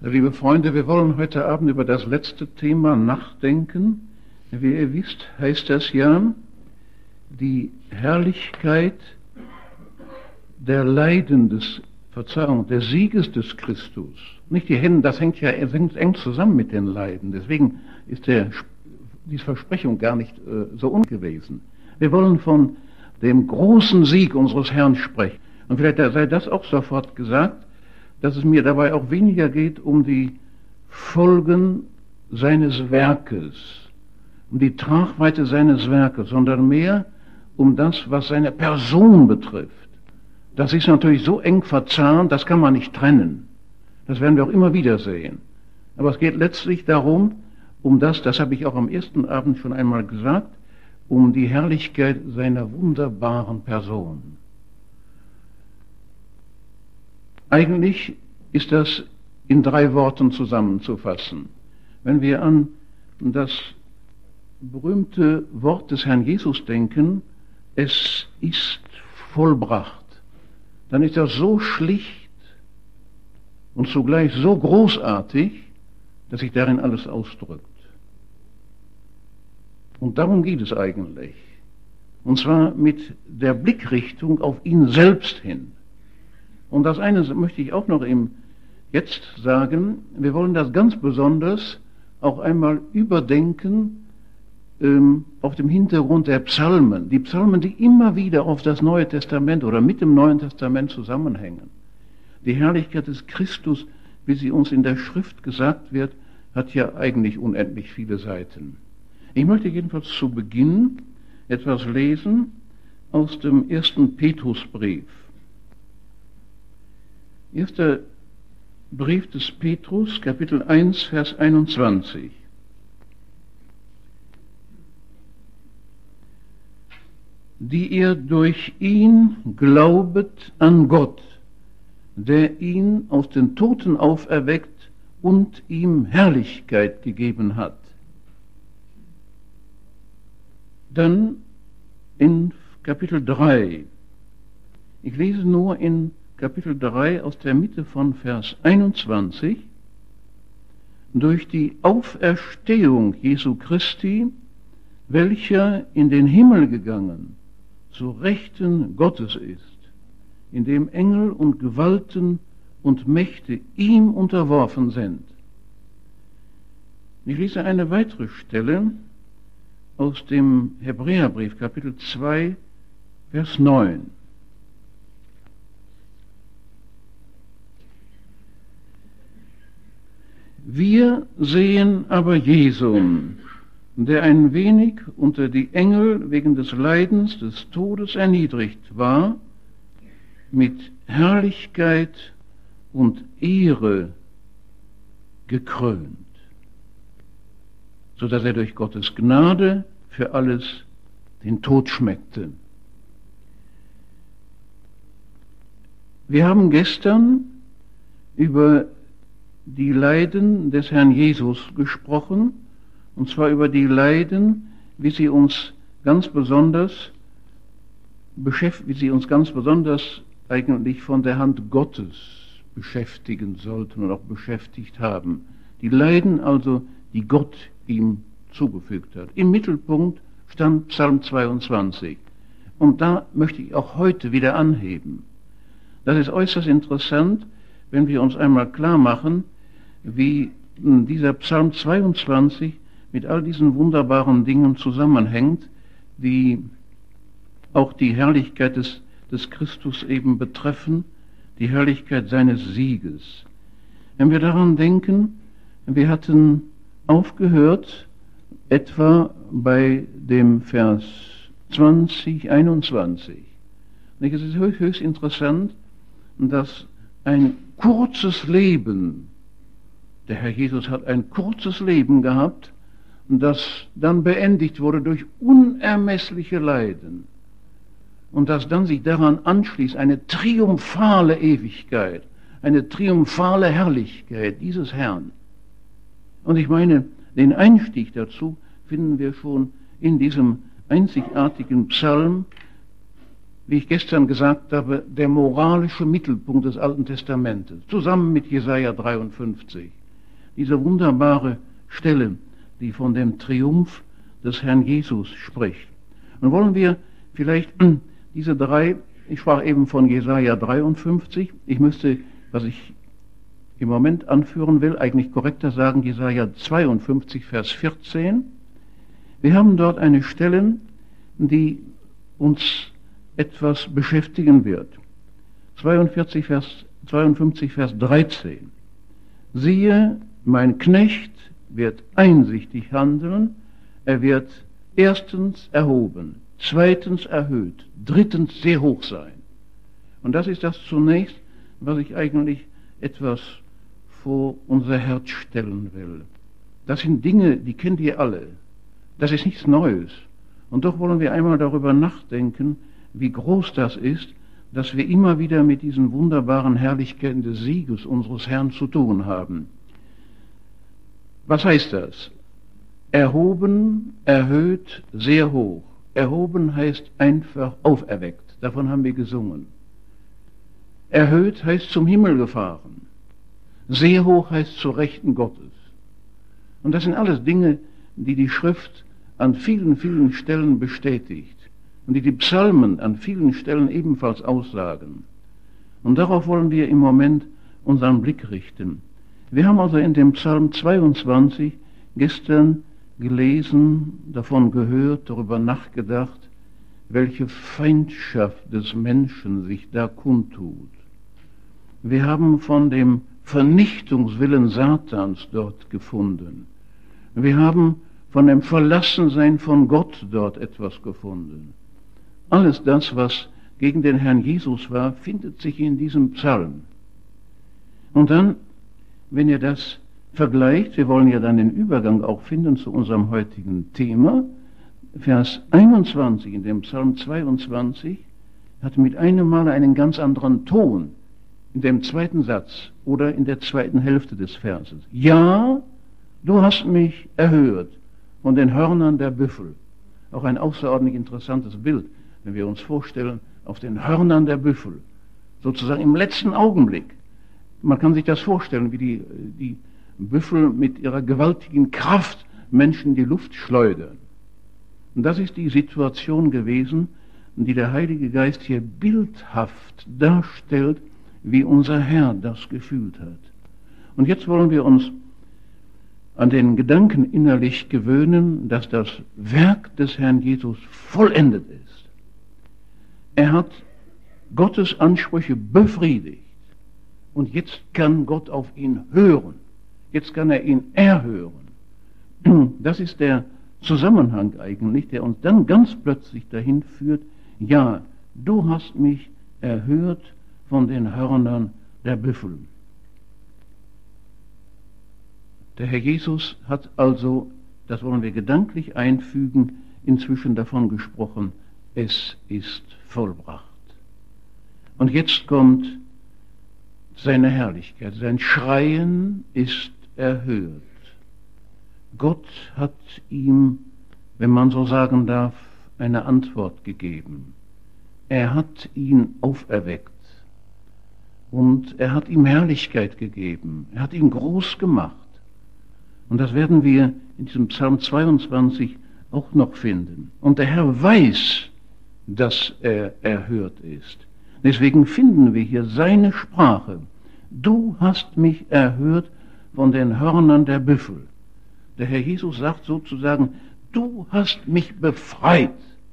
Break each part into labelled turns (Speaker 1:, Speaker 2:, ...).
Speaker 1: Liebe Freunde, wir wollen heute Abend über das letzte Thema nachdenken. Wie ihr wisst, heißt das ja die Herrlichkeit der Leiden des Sieges des Christus. Nicht die Hände, das hängt ja eng zusammen mit den Leiden. Deswegen ist diese Versprechung gar nicht so ungewesen. Wir wollen von dem großen Sieg unseres Herrn sprechen. Und vielleicht sei das auch sofort gesagt, dass es mir dabei auch weniger geht um die Folgen seines Werkes, um die Tragweite seines Werkes, sondern mehr um das, was seine Person betrifft. Das ist natürlich so eng verzahnt, das kann man nicht trennen. Das werden wir auch immer wieder sehen. Aber es geht letztlich darum, um das habe ich auch am ersten Abend schon einmal gesagt, um die Herrlichkeit seiner wunderbaren Person. Eigentlich ist das in 3 Worten zusammenzufassen. Wenn wir an das berühmte Wort des Herrn Jesus denken, es ist vollbracht, dann ist das so schlicht und zugleich so großartig, dass sich darin alles ausdrückt. Und darum geht es eigentlich. Und zwar mit der Blickrichtung auf ihn selbst hin. Und das eine möchte ich auch noch jetzt sagen, wir wollen das ganz besonders auch einmal überdenken auf dem Hintergrund der Psalmen. Die Psalmen, die immer wieder auf das Neue Testament oder mit dem Neuen Testament zusammenhängen. Die Herrlichkeit des Christus, wie sie uns in der Schrift gesagt wird, hat ja eigentlich unendlich viele Seiten. Ich möchte jedenfalls zu Beginn etwas lesen aus dem 1. Petrusbrief. 1. Brief des Petrus, Kapitel 1, Vers 21. Die ihr durch ihn glaubet an Gott, der ihn aus den Toten auferweckt und ihm Herrlichkeit gegeben hat. Dann in Kapitel 3. Ich lese nur in Kapitel 3 aus der Mitte von Vers 21. Durch die Auferstehung Jesu Christi, welcher in den Himmel gegangen, zu Rechten Gottes ist, in dem Engel und Gewalten und Mächte ihm unterworfen sind. Ich lese eine weitere Stelle aus dem Hebräerbrief, Kapitel 2, Vers 9. Wir sehen aber Jesum, der ein wenig unter die Engel wegen des Leidens, des Todes erniedrigt war, mit Herrlichkeit und Ehre gekrönt, so dass er durch Gottes Gnade für alles den Tod schmeckte. Wir haben gestern über die Leiden des Herrn Jesus gesprochen, und zwar über die Leiden, wie sie uns ganz besonders eigentlich von der Hand Gottes beschäftigen sollten und auch beschäftigt haben. Die Leiden also, die Gott ihm zugefügt hat. Im Mittelpunkt stand Psalm 22. Und da möchte ich auch heute wieder anheben. Das ist äußerst interessant, wenn wir uns einmal klar machen, wie dieser Psalm 22 mit all diesen wunderbaren Dingen zusammenhängt, die auch die Herrlichkeit des Christus eben betreffen, die Herrlichkeit seines Sieges. Wenn wir daran denken, wir hatten aufgehört, etwa bei dem Vers 21. Es ist höchst interessant, dass ein kurzes Leben, der Herr Jesus hat ein kurzes Leben gehabt, das dann beendigt wurde durch unermessliche Leiden und dass dann sich daran anschließt eine triumphale Ewigkeit, eine triumphale Herrlichkeit dieses Herrn. Und ich meine, den Einstieg dazu finden wir schon in diesem einzigartigen Psalm, wie ich gestern gesagt habe, der moralische Mittelpunkt des Alten Testamentes, zusammen mit Jesaja 53. Diese wunderbare Stelle, die von dem Triumph des Herrn Jesus spricht. Und wollen wir vielleicht diese drei, ich sprach eben von Jesaja 53, ich müsste, was ich im Moment anführen will, eigentlich korrekter sagen, Jesaja 52, Vers 14. Wir haben dort eine Stelle, die uns etwas beschäftigen wird. 52, Vers 13. Siehe, mein Knecht wird einsichtig handeln, er wird erstens erhoben, zweitens erhöht, drittens sehr hoch sein. Und das ist das zunächst, was ich eigentlich etwas vor unser Herz stellen will. Das sind Dinge, die kennt ihr alle. Das ist nichts Neues. Und doch wollen wir einmal darüber nachdenken, wie groß das ist, dass wir immer wieder mit diesen wunderbaren Herrlichkeiten des Sieges unseres Herrn zu tun haben. Was heißt das? Erhoben, erhöht, sehr hoch. Erhoben heißt einfach auferweckt. Davon haben wir gesungen. Erhöht heißt zum Himmel gefahren. Sehr hoch heißt zur Rechten Gottes. Und das sind alles Dinge, die die Schrift an vielen, vielen Stellen bestätigt und die Psalmen an vielen Stellen ebenfalls aussagen. Und darauf wollen wir im Moment unseren Blick richten. Wir haben also in dem Psalm 22 gestern gelesen, davon gehört, darüber nachgedacht, welche Feindschaft des Menschen sich da kundtut. Wir haben von dem Vernichtungswillen Satans dort gefunden. Wir haben von dem Verlassensein von Gott dort etwas gefunden. Alles das, was gegen den Herrn Jesus war, findet sich in diesem Psalm. Und dann, wenn ihr das vergleicht, wir wollen ja dann den Übergang auch finden zu unserem heutigen Thema, Vers 21 in dem Psalm 22 hat mit einem Mal einen ganz anderen Ton in dem zweiten Satz oder in der zweiten Hälfte des Verses. Ja, du hast mich erhört von den Hörnern der Büffel. Auch ein außerordentlich interessantes Bild, wenn wir uns vorstellen, auf den Hörnern der Büffel, sozusagen im letzten Augenblick. Man kann sich das vorstellen, wie die Büffel mit ihrer gewaltigen Kraft Menschen in die Luft schleudern. Und das ist die Situation gewesen, die der Heilige Geist hier bildhaft darstellt, wie unser Herr das gefühlt hat. Und jetzt wollen wir uns an den Gedanken innerlich gewöhnen, dass das Werk des Herrn Jesus vollendet ist. Er hat Gottes Ansprüche befriedigt. Und jetzt kann Gott auf ihn hören. Jetzt kann er ihn erhören. Das ist der Zusammenhang eigentlich, der uns dann ganz plötzlich dahin führt, ja, du hast mich erhört von den Hörnern der Büffel. Der Herr Jesus hat also, das wollen wir gedanklich einfügen, inzwischen davon gesprochen, es ist vollbracht. Und jetzt kommt seine Herrlichkeit, sein Schreien ist erhört. Gott hat ihm, wenn man so sagen darf, eine Antwort gegeben. Er hat ihn auferweckt und er hat ihm Herrlichkeit gegeben. Er hat ihn groß gemacht. Und das werden wir in diesem Psalm 22 auch noch finden. Und der Herr weiß, dass er erhört ist. Deswegen finden wir hier seine Sprache. Du hast mich erhört von den Hörnern der Büffel. Der Herr Jesus sagt sozusagen, du hast mich befreit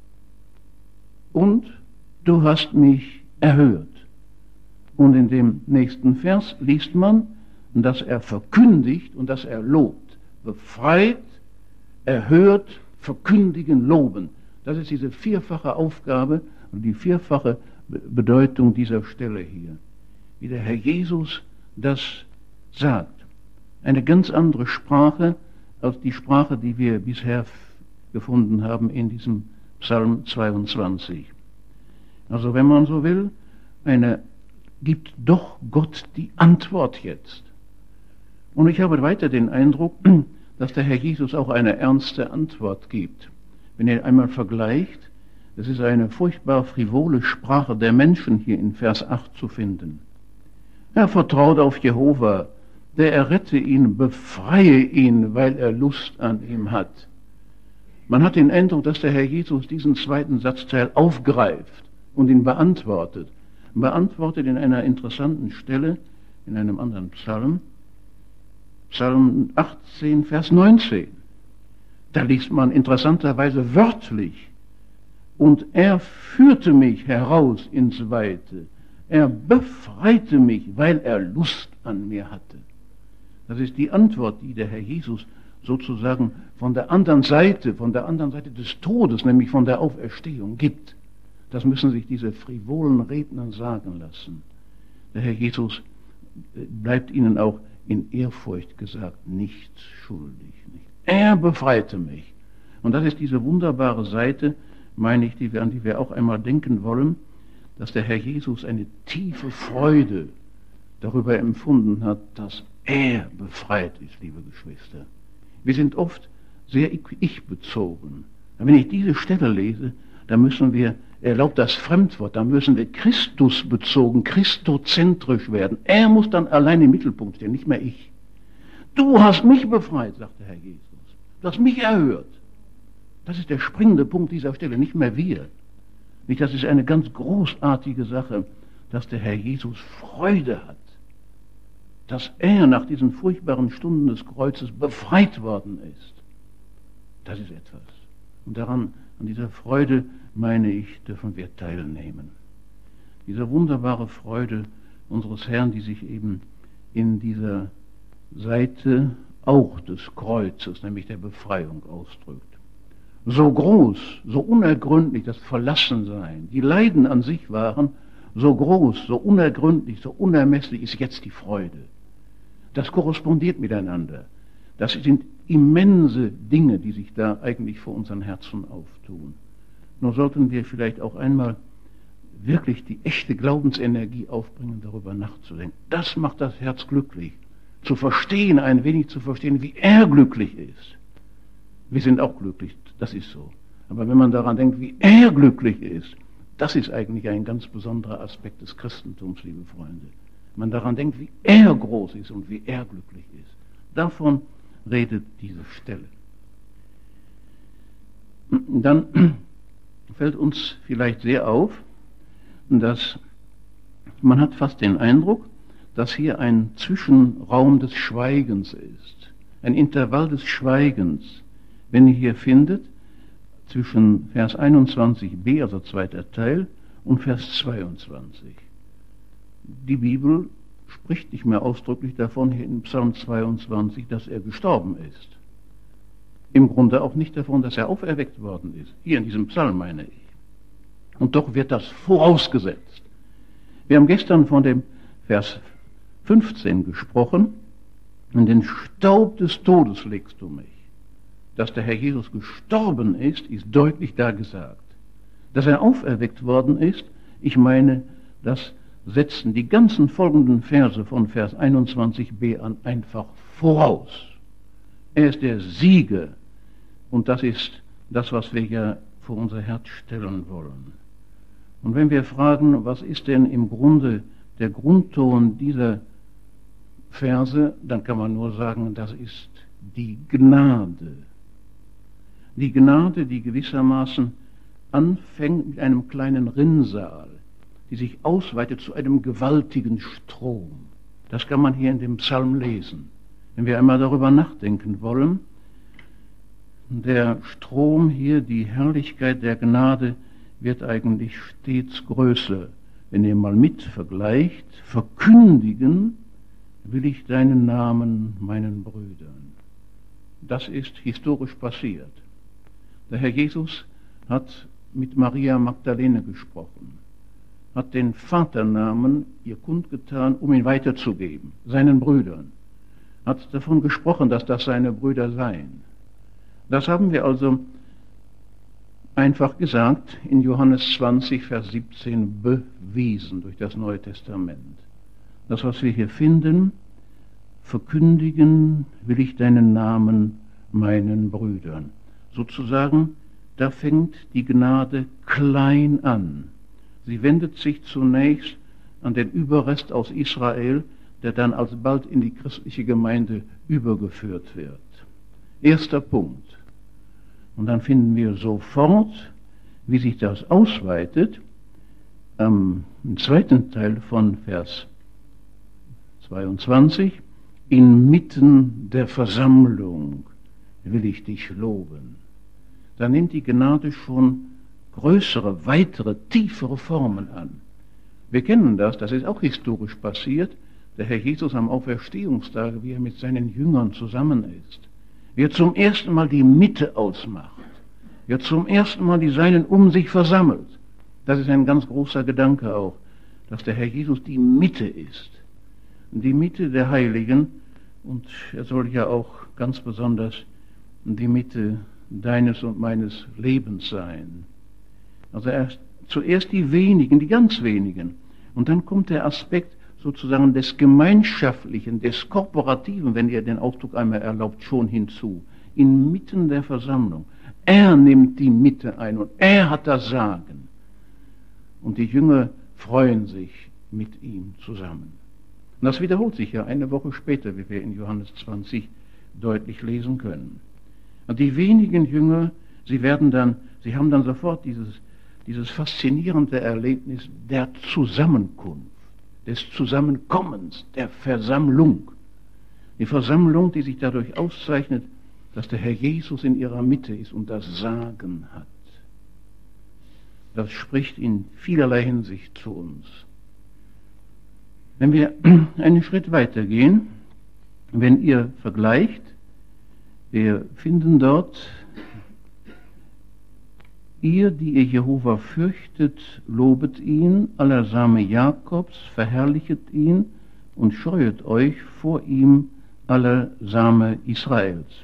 Speaker 1: und du hast mich erhört. Und in dem nächsten Vers liest man, dass er verkündigt und dass er lobt. Befreit, erhört, verkündigen, loben. Das ist diese vierfache Aufgabe und die vierfache Bedeutung dieser Stelle hier. Wie der Herr Jesus das sagt. Eine ganz andere Sprache als die Sprache, die wir bisher gefunden haben in diesem Psalm 22. Also wenn man so will, gibt doch Gott die Antwort jetzt. Und ich habe weiter den Eindruck, dass der Herr Jesus auch eine ernste Antwort gibt. Wenn ihr einmal vergleicht, Es ist eine furchtbar frivole Sprache der Menschen hier in Vers 8 zu finden. Er vertraut auf Jehova, der errette ihn, befreie ihn, weil er Lust an ihm hat. Man hat den Eindruck, dass der Herr Jesus diesen zweiten Satzteil aufgreift und ihn beantwortet. Beantwortet in einer interessanten Stelle, in einem anderen Psalm, Psalm 18, Vers 19. Da liest man interessanterweise wörtlich: Und er führte mich heraus ins Weite. Er befreite mich, weil er Lust an mir hatte. Das ist die Antwort, die der Herr Jesus sozusagen von der anderen Seite des Todes, nämlich von der Auferstehung, gibt. Das müssen sich diese frivolen Redner sagen lassen. Der Herr Jesus bleibt ihnen auch in Ehrfurcht gesagt nichts schuldig. Nicht? Er befreite mich. Und das ist diese wunderbare Seite, meine ich, an die wir auch einmal denken wollen, dass der Herr Jesus eine tiefe Freude darüber empfunden hat, dass er befreit ist, liebe Geschwister. Wir sind oft sehr ich-bezogen. Wenn ich diese Stelle lese, dann müssen wir, erlaubt das Fremdwort, dann müssen wir Christusbezogen, christozentrisch werden. Er muss dann allein im Mittelpunkt stehen, nicht mehr ich. Du hast mich befreit, sagt der Herr Jesus. Du hast mich erhört. Das ist der springende Punkt dieser Stelle, nicht mehr wir. Nicht, das ist eine ganz großartige Sache, dass der Herr Jesus Freude hat, dass er nach diesen furchtbaren Stunden des Kreuzes befreit worden ist. Das ist etwas. Und daran, an dieser Freude, meine ich, dürfen wir teilnehmen. Diese wunderbare Freude unseres Herrn, die sich eben in dieser Seite auch des Kreuzes, nämlich der Befreiung, ausdrückt. So groß, so unergründlich das Verlassensein, die Leiden an sich waren, so groß, so unergründlich, so unermesslich ist jetzt die Freude. Das korrespondiert miteinander. Das sind immense Dinge, die sich da eigentlich vor unseren Herzen auftun. Nur sollten wir vielleicht auch einmal wirklich die echte Glaubensenergie aufbringen, darüber nachzudenken. Das macht das Herz glücklich. Zu verstehen, ein wenig zu verstehen, wie er glücklich ist. Wir sind auch glücklich, das ist so. Aber wenn man daran denkt, wie er glücklich ist, das ist eigentlich ein ganz besonderer Aspekt des Christentums, liebe Freunde. Wenn man daran denkt, wie er groß ist und wie er glücklich ist. Davon redet diese Stelle. Dann fällt uns vielleicht sehr auf, dass man hat fast den Eindruck, dass hier ein Zwischenraum des Schweigens ist, ein Intervall des Schweigens. Wenn ihr hier findet, zwischen Vers 21b, also zweiter Teil, und Vers 22. Die Bibel spricht nicht mehr ausdrücklich davon, hier in Psalm 22, dass er gestorben ist. Im Grunde auch nicht davon, dass er auferweckt worden ist. Hier in diesem Psalm, meine ich. Und doch wird das vorausgesetzt. Wir haben gestern von dem Vers 15 gesprochen. In den Staub des Todes legst du mich. Dass der Herr Jesus gestorben ist, ist deutlich da gesagt. Dass er auferweckt worden ist, ich meine, das setzen die ganzen folgenden Verse von Vers 21b an einfach voraus. Er ist der Sieger und das ist das, was wir ja vor unser Herz stellen wollen. Und wenn wir fragen, was ist denn im Grunde der Grundton dieser Verse, dann kann man nur sagen, das ist die Gnade. Die Gnade, die gewissermaßen anfängt mit einem kleinen Rinnsal, die sich ausweitet zu einem gewaltigen Strom. Das kann man hier in dem Psalm lesen. Wenn wir einmal darüber nachdenken wollen, der Strom hier, die Herrlichkeit der Gnade, wird eigentlich stets größer. Wenn ihr mal mit vergleicht, verkündigen will ich deinen Namen meinen Brüdern. Das ist historisch passiert. Der Herr Jesus hat mit Maria Magdalene gesprochen, hat den Vaternamen ihr kundgetan, um ihn weiterzugeben, seinen Brüdern, hat davon gesprochen, dass das seine Brüder seien. Das haben wir also einfach gesagt in Johannes 20, Vers 17 bewiesen durch das Neue Testament. Das, was wir hier finden, verkündigen will ich deinen Namen meinen Brüdern. Sozusagen, da fängt die Gnade klein an. Sie wendet sich zunächst an den Überrest aus Israel, der dann alsbald in die christliche Gemeinde übergeführt wird. Erster Punkt. Und dann finden wir sofort, wie sich das ausweitet, im zweiten Teil von Vers 22, inmitten der Versammlung will ich dich loben. Da nimmt die Gnade schon größere, weitere, tiefere Formen an. Wir kennen das ist auch historisch passiert, der Herr Jesus am Auferstehungstag, wie er mit seinen Jüngern zusammen ist, wie er zum ersten Mal die Mitte ausmacht, wie er zum ersten Mal die Seinen um sich versammelt. Das ist ein ganz großer Gedanke auch, dass der Herr Jesus die Mitte ist, die Mitte der Heiligen, und er soll ja auch ganz besonders die Mitte deines und meines Lebens sein. Also zuerst die wenigen, die ganz wenigen, und dann kommt der Aspekt sozusagen des Gemeinschaftlichen, des Korporativen, wenn ihr den Ausdruck einmal erlaubt, schon hinzu, inmitten der Versammlung. Er nimmt die Mitte ein und er hat das Sagen. Und die Jünger freuen sich mit ihm zusammen. Und das wiederholt sich ja eine Woche später, wie wir in Johannes 20 deutlich lesen können. Und die wenigen Jünger, sie haben dann sofort dieses faszinierende Erlebnis der Zusammenkunft, des Zusammenkommens, der Versammlung. Die Versammlung, die sich dadurch auszeichnet, dass der Herr Jesus in ihrer Mitte ist und das Sagen hat. Das spricht in vielerlei Hinsicht zu uns. Wenn wir einen Schritt weitergehen, wenn ihr vergleicht, wir finden dort, ihr, die ihr Jehova fürchtet, lobet ihn, aller Same Jakobs, verherrlichet ihn und scheuet euch vor ihm, aller Same Israels.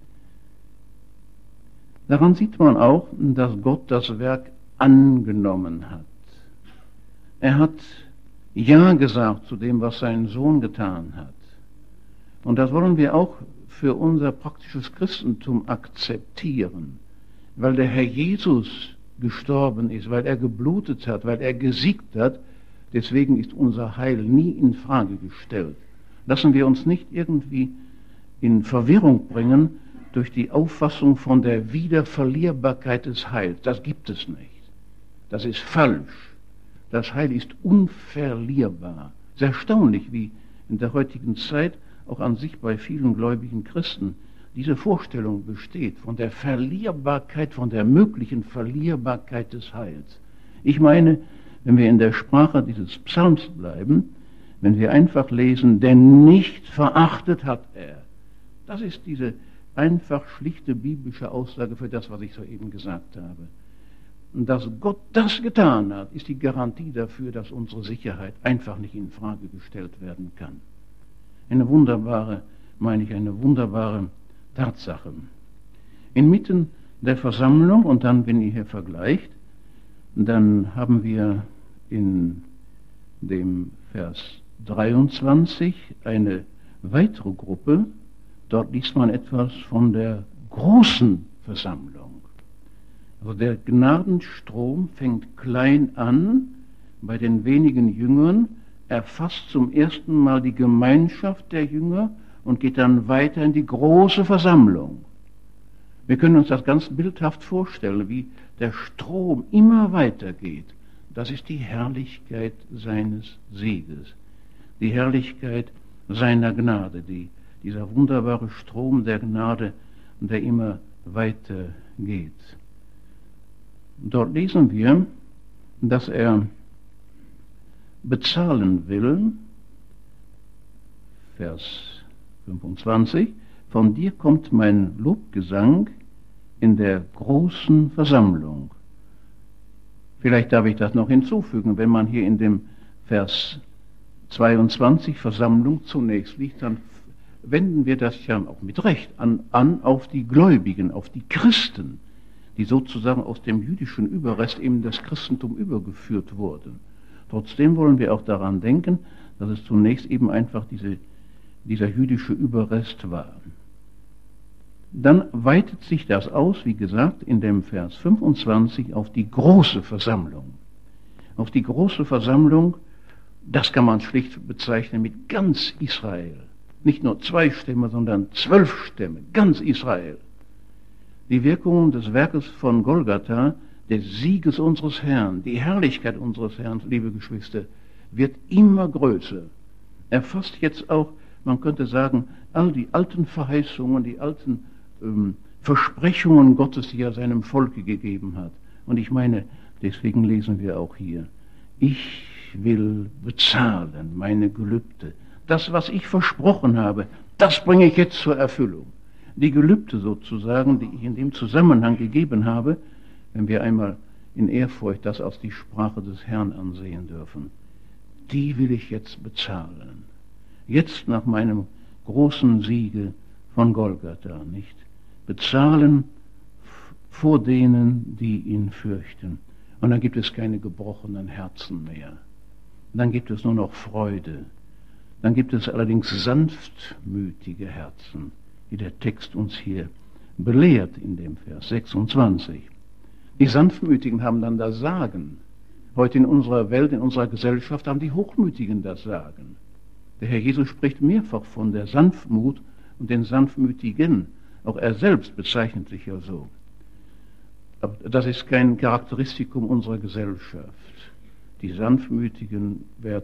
Speaker 1: Daran sieht man auch, dass Gott das Werk angenommen hat. Er hat Ja gesagt zu dem, was sein Sohn getan hat. Und das wollen wir auch für unser praktisches Christentum akzeptieren, weil der Herr Jesus gestorben ist, weil er geblutet hat, weil er gesiegt hat. Deswegen ist unser Heil nie in Frage gestellt. Lassen wir uns nicht irgendwie in Verwirrung bringen durch die Auffassung von der Wiederverlierbarkeit des Heils. Das gibt es nicht. Das ist falsch. Das Heil ist unverlierbar. Es ist erstaunlich, wie in der heutigen Zeit auch an sich bei vielen gläubigen Christen diese Vorstellung besteht von der Verlierbarkeit, von der möglichen Verlierbarkeit des Heils. Ich meine, wenn wir in der Sprache dieses Psalms bleiben, wenn wir einfach lesen, denn nicht verachtet hat er. Das ist diese einfach schlichte biblische Aussage für das, was ich soeben gesagt habe. Und dass Gott das getan hat, ist die Garantie dafür, dass unsere Sicherheit einfach nicht in Frage gestellt werden kann. Eine wunderbare Tatsache. Inmitten der Versammlung, und dann, wenn ihr hier vergleicht, dann haben wir in dem Vers 23 eine weitere Gruppe. Dort liest man etwas von der großen Versammlung. Also der Gnadenstrom fängt klein an bei den wenigen Jüngern, erfasst zum ersten Mal die Gemeinschaft der Jünger und geht dann weiter in die große Versammlung. Wir können uns das ganz bildhaft vorstellen, wie der Strom immer weiter geht. Das ist die Herrlichkeit seines Sieges, die Herrlichkeit seiner Gnade, dieser wunderbare Strom der Gnade, der immer weiter geht. Dort lesen wir, dass er bezahlen will, Vers 25, von dir kommt mein Lobgesang in der großen Versammlung. Vielleicht darf ich das noch hinzufügen, wenn man hier in dem Vers 22 Versammlung zunächst liegt, dann wenden wir das ja auch mit Recht an auf die Gläubigen, auf die Christen, die sozusagen aus dem jüdischen Überrest in das Christentum übergeführt wurden. Trotzdem wollen wir auch daran denken, dass es zunächst eben einfach dieser jüdische Überrest war. dann weitet sich das aus, wie gesagt, in dem Vers 25 auf die große Versammlung. Auf die große Versammlung, das kann man schlicht bezeichnen mit ganz Israel. Nicht nur 2 Stämme, sondern 12 Stämme, ganz Israel. Die Wirkung des Werkes von Golgatha, des Sieges unseres Herrn, die Herrlichkeit unseres Herrn, liebe Geschwister, wird immer größer. Erfasst jetzt auch, man könnte sagen, all die alten Verheißungen, die alten Versprechungen Gottes, die er seinem Volke gegeben hat. Und ich meine, deswegen lesen wir auch hier, ich will bezahlen meine Gelübde. Das, was ich versprochen habe, das bringe ich jetzt zur Erfüllung. Die Gelübde sozusagen, die ich in dem Zusammenhang gegeben habe, wenn wir einmal in Ehrfurcht das als die Sprache des Herrn ansehen dürfen, die will ich jetzt bezahlen. Jetzt nach meinem großen Siege von Golgatha, nicht? Bezahlen vor denen, die ihn fürchten. Und dann gibt es keine gebrochenen Herzen mehr. Dann gibt es nur noch Freude. Dann gibt es allerdings sanftmütige Herzen, wie der Text uns hier belehrt in dem Vers 26. Die Sanftmütigen haben dann das Sagen. Heute in unserer Welt, in unserer Gesellschaft haben die Hochmütigen das Sagen. Der Herr Jesus spricht mehrfach von der Sanftmut und den Sanftmütigen. Auch er selbst bezeichnet sich ja so. Aber das ist kein Charakteristikum unserer Gesellschaft. Die Sanftmütigen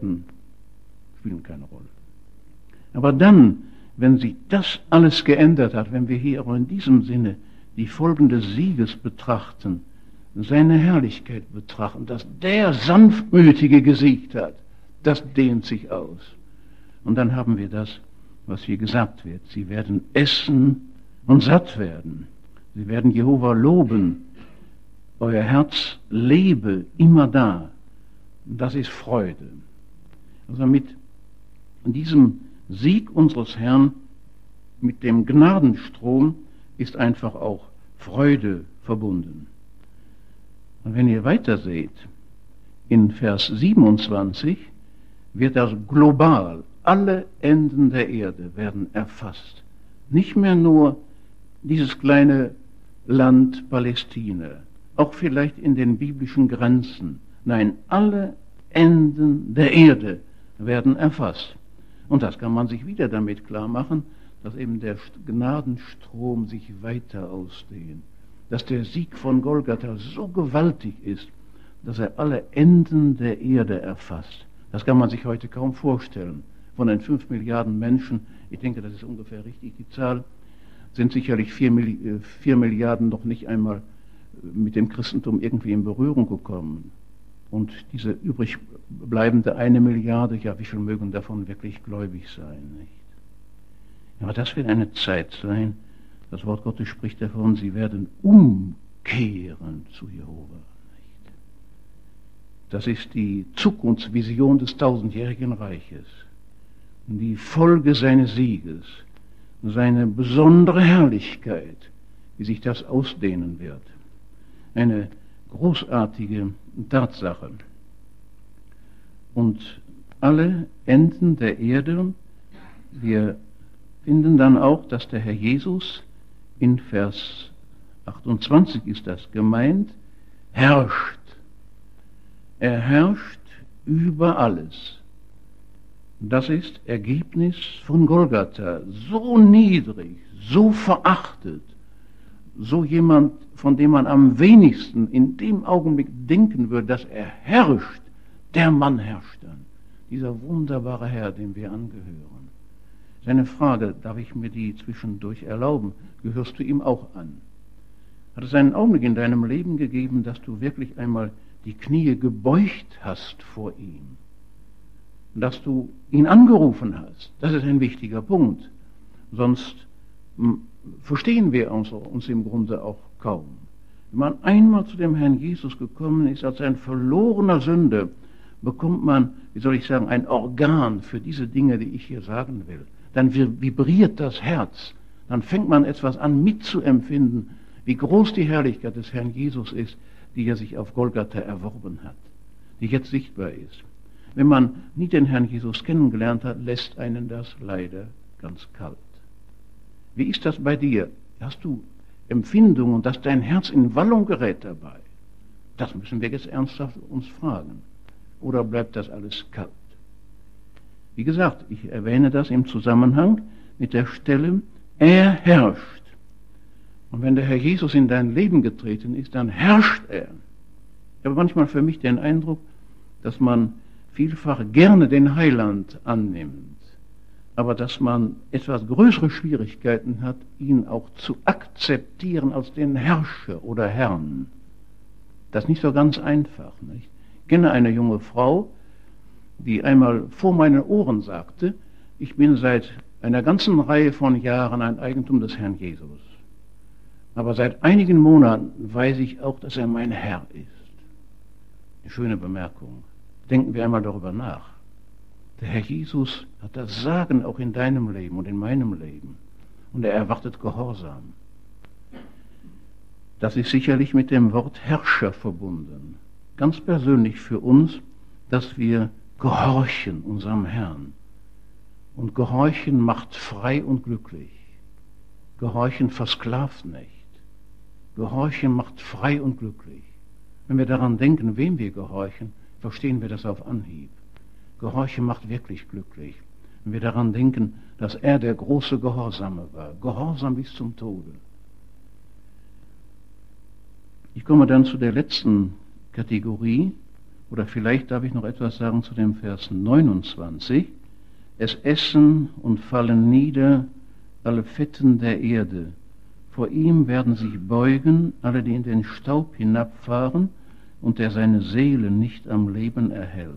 Speaker 1: spielen keine Rolle. Aber dann, wenn sich das alles geändert hat, wenn wir hier auch in diesem Sinne die Folgen des Sieges betrachten, seine Herrlichkeit betrachten, dass der Sanftmütige gesiegt hat, das dehnt sich aus. Und dann haben wir das, was hier gesagt wird. Sie werden essen und satt werden. Sie werden Jehova loben. Euer Herz lebe immer da. Das ist Freude. Also mit diesem Sieg unseres Herrn, mit dem Gnadenstrom, ist einfach auch Freude verbunden. Und wenn ihr weiter seht, in Vers 27 wird das global, alle Enden der Erde werden erfasst. Nicht mehr nur dieses kleine Land Palästina, auch vielleicht in den biblischen Grenzen. Nein, alle Enden der Erde werden erfasst. Und das kann man sich wieder damit klar machen, dass eben der Gnadenstrom sich weiter ausdehnt. Dass der Sieg von Golgatha so gewaltig ist, dass er alle Enden der Erde erfasst. Das kann man sich heute kaum vorstellen. Von den 5 Milliarden Menschen, ich denke, das ist ungefähr richtig die Zahl, sind sicherlich 4 Milliarden noch nicht einmal mit dem Christentum irgendwie in Berührung gekommen. Und diese übrig bleibende 1 Milliarde, ja, wie viel mögen davon wirklich gläubig sein, nicht? Aber das wird eine Zeit sein, das Wort Gottes spricht davon, sie werden umkehren zu Jehova, nicht? Das ist die Zukunftsvision des 1000-jährigen Reiches. Die Folge seines Sieges, seine besondere Herrlichkeit, wie sich das ausdehnen wird. Eine großartige Tatsache. Und alle Enden der Erde, wir finden dann auch, dass der Herr Jesus in Vers 28 ist das gemeint, herrscht. Er herrscht über alles. Das ist Ergebnis von Golgatha. So niedrig, so verachtet, so jemand, von dem man am wenigsten in dem Augenblick denken würde, dass er herrscht, der Mann herrscht dann. Dieser wunderbare Herr, dem wir angehören. Seine Frage, darf ich mir die zwischendurch erlauben, gehörst du ihm auch an? Hat es einen Augenblick in deinem Leben gegeben, dass du wirklich einmal die Knie gebeugt hast vor ihm? Dass du ihn angerufen hast? Das ist ein wichtiger Punkt. Sonst verstehen wir uns im Grunde auch kaum. Wenn man einmal zu dem Herrn Jesus gekommen ist, als ein verlorener Sünder, bekommt man, wie soll ich sagen, ein Organ für diese Dinge, die ich hier sagen will. Dann vibriert das Herz. Dann fängt man etwas an mitzuempfinden, wie groß die Herrlichkeit des Herrn Jesus ist, die er sich auf Golgatha erworben hat, die jetzt sichtbar ist. Wenn man nie den Herrn Jesus kennengelernt hat, lässt einen das leider ganz kalt. Wie ist das bei dir? Hast du Empfindungen, dass dein Herz in Wallung gerät dabei? Das müssen wir jetzt ernsthaft uns fragen. Oder bleibt das alles kalt? Wie gesagt, ich erwähne das im Zusammenhang mit der Stelle, er herrscht. Und wenn der Herr Jesus in dein Leben getreten ist, dann herrscht er. Ich habe manchmal für mich den Eindruck, dass man vielfach gerne den Heiland annimmt, aber dass man etwas größere Schwierigkeiten hat, ihn auch zu akzeptieren als den Herrscher oder Herrn. Das ist nicht so ganz einfach, nicht? Ich kenne eine junge Frau, die einmal vor meinen Ohren sagte, ich bin seit einer ganzen Reihe von Jahren ein Eigentum des Herrn Jesus. Aber seit einigen Monaten weiß ich auch, dass er mein Herr ist. Eine schöne Bemerkung. Denken wir einmal darüber nach. Der Herr Jesus hat das Sagen auch in deinem Leben und in meinem Leben. Und er erwartet Gehorsam. Das ist sicherlich mit dem Wort Herrscher verbunden. Ganz persönlich für uns, dass wir gehorchen unserem Herrn. Und Gehorchen macht frei und glücklich. Gehorchen versklavt nicht. Gehorchen macht frei und glücklich. Wenn wir daran denken, wem wir gehorchen, verstehen wir das auf Anhieb. Gehorchen macht wirklich glücklich. Wenn wir daran denken, dass er der große Gehorsame war. Gehorsam bis zum Tode. Ich komme dann zu der letzten Kategorie, oder vielleicht darf ich noch etwas sagen zu dem Vers 29. Es essen und fallen nieder alle Fetten der Erde. Vor ihm werden sich beugen alle, die in den Staub hinabfahren und der seine Seele nicht am Leben erhält.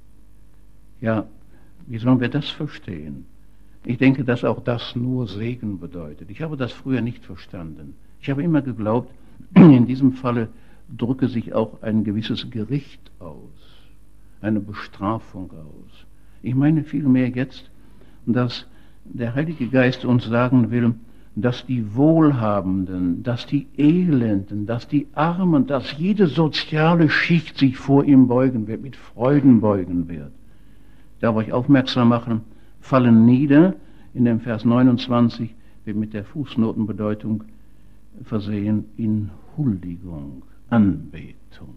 Speaker 1: Ja, wie sollen wir das verstehen? Ich denke, dass auch das nur Segen bedeutet. Ich habe das früher nicht verstanden. Ich habe immer geglaubt, in diesem Falle drücke sich auch ein gewisses Gericht aus, eine Bestrafung aus. Ich meine vielmehr jetzt, dass der Heilige Geist uns sagen will, dass die Wohlhabenden, dass die Elenden, dass die Armen, dass jede soziale Schicht sich vor ihm beugen wird, mit Freuden beugen wird. Ich darf euch aufmerksam machen, fallen nieder, in dem Vers 29 wird mit der Fußnotenbedeutung versehen, in Huldigung, Anbetung.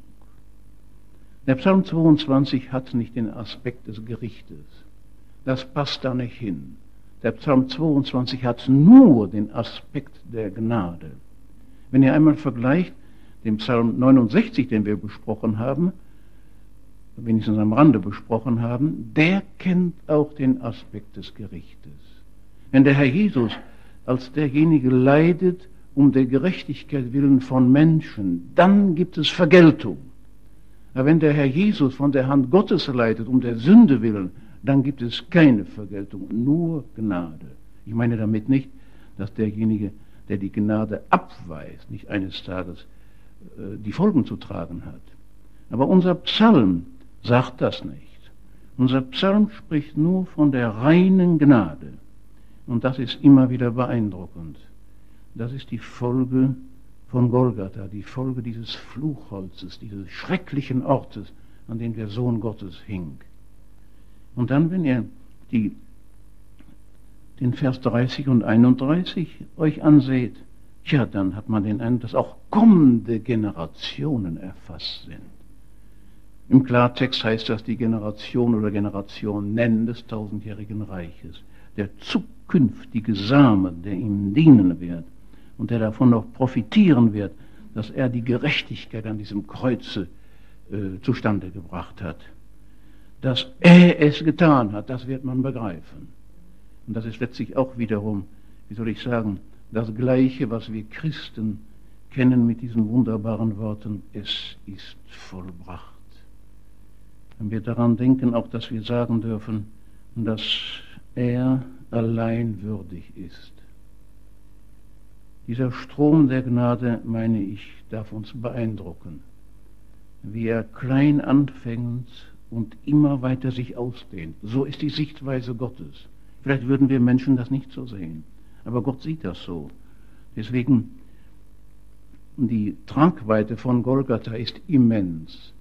Speaker 1: Der Psalm 22 hat nicht den Aspekt des Gerichtes. Das passt da nicht hin. Der Psalm 22 hat nur den Aspekt der Gnade. Wenn ihr einmal vergleicht, den Psalm 69, den wir besprochen haben, wenigstens am Rande besprochen haben, der kennt auch den Aspekt des Gerichtes. Wenn der Herr Jesus als derjenige leidet, um der Gerechtigkeit willen von Menschen, dann gibt es Vergeltung. Aber wenn der Herr Jesus von der Hand Gottes leidet, um der Sünde willen, dann gibt es keine Vergeltung, nur Gnade. Ich meine damit nicht, dass derjenige, der die Gnade abweist, nicht eines Tages die Folgen zu tragen hat. Aber unser Psalm sagt das nicht. Unser Psalm spricht nur von der reinen Gnade. Und das ist immer wieder beeindruckend. Das ist die Folge von Golgatha, die Folge dieses Fluchholzes, dieses schrecklichen Ortes, an dem der Sohn Gottes hing. Und dann, wenn ihr den Vers 30 und 31 euch anseht, ja, dann hat man den Eindruck, dass auch kommende Generationen erfasst sind. Im Klartext heißt das die Generation oder Generationen des tausendjährigen Reiches, der zukünftige Samen, der ihm dienen wird und der davon noch profitieren wird, dass er die Gerechtigkeit an diesem Kreuze zustande gebracht hat. Dass er es getan hat, das wird man begreifen. Und das ist letztlich auch wiederum, wie soll ich sagen, das Gleiche, was wir Christen kennen mit diesen wunderbaren Worten, es ist vollbracht. Wenn wir daran denken, auch dass wir sagen dürfen, dass er allein würdig ist. Dieser Strom der Gnade, meine ich, darf uns beeindrucken. Wie er klein anfängt und immer weiter sich ausdehnt. So ist die Sichtweise Gottes. Vielleicht würden wir Menschen das nicht so sehen, aber Gott sieht das so. Deswegen, die Tragweite von Golgatha ist immens.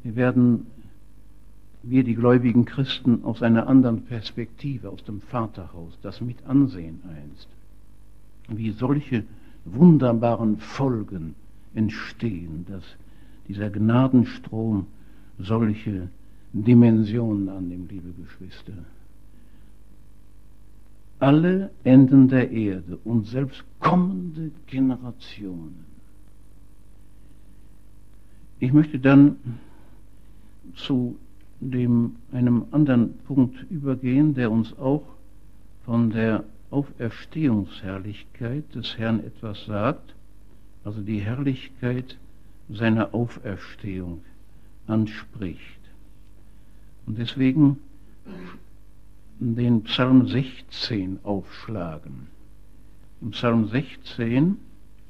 Speaker 1: Wir die gläubigen Christen aus einer anderen Perspektive, aus dem Vaterhaus, das mit ansehen einst. Wie solche wunderbaren Folgen entstehen, dass dieser Gnadenstrom solche Dimensionen annimmt, liebe Geschwister. Alle Enden der Erde und selbst kommende Generationen. Ich möchte dann zu einem anderen Punkt übergehen, der uns auch von der Auferstehungsherrlichkeit des Herrn etwas sagt, also die Herrlichkeit seiner Auferstehung anspricht. Und deswegen den Psalm 16 aufschlagen. Im Psalm 16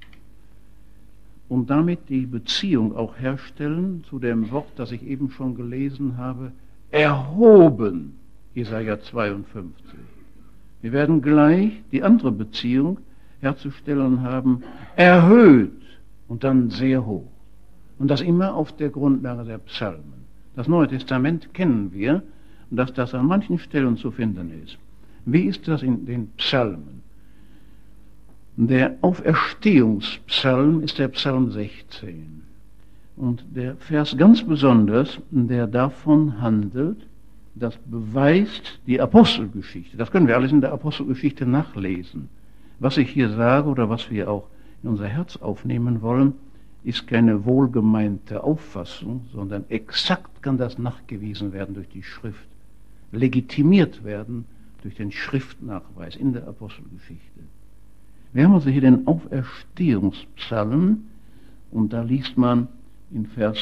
Speaker 1: und damit die Beziehung auch herstellen zu dem Wort, das ich eben schon gelesen habe, erhoben, Jesaja 52. Wir werden gleich die andere Beziehung herzustellen haben, erhöht und dann sehr hoch. Und das immer auf der Grundlage der Psalmen. Das Neue Testament kennen wir, dass das an manchen Stellen zu finden ist. Wie ist das in den Psalmen? Der Auferstehungspsalm ist der Psalm 16. Und der Vers ganz besonders, der davon handelt, das beweist die Apostelgeschichte. Das können wir alles in der Apostelgeschichte nachlesen. Was ich hier sage oder was wir auch in unser Herz aufnehmen wollen, ist keine wohlgemeinte Auffassung, sondern exakt kann das nachgewiesen werden durch die Schrift, legitimiert werden durch den Schriftnachweis in der Apostelgeschichte. Wir haben also hier den Auferstehungspsalm und da liest man in Vers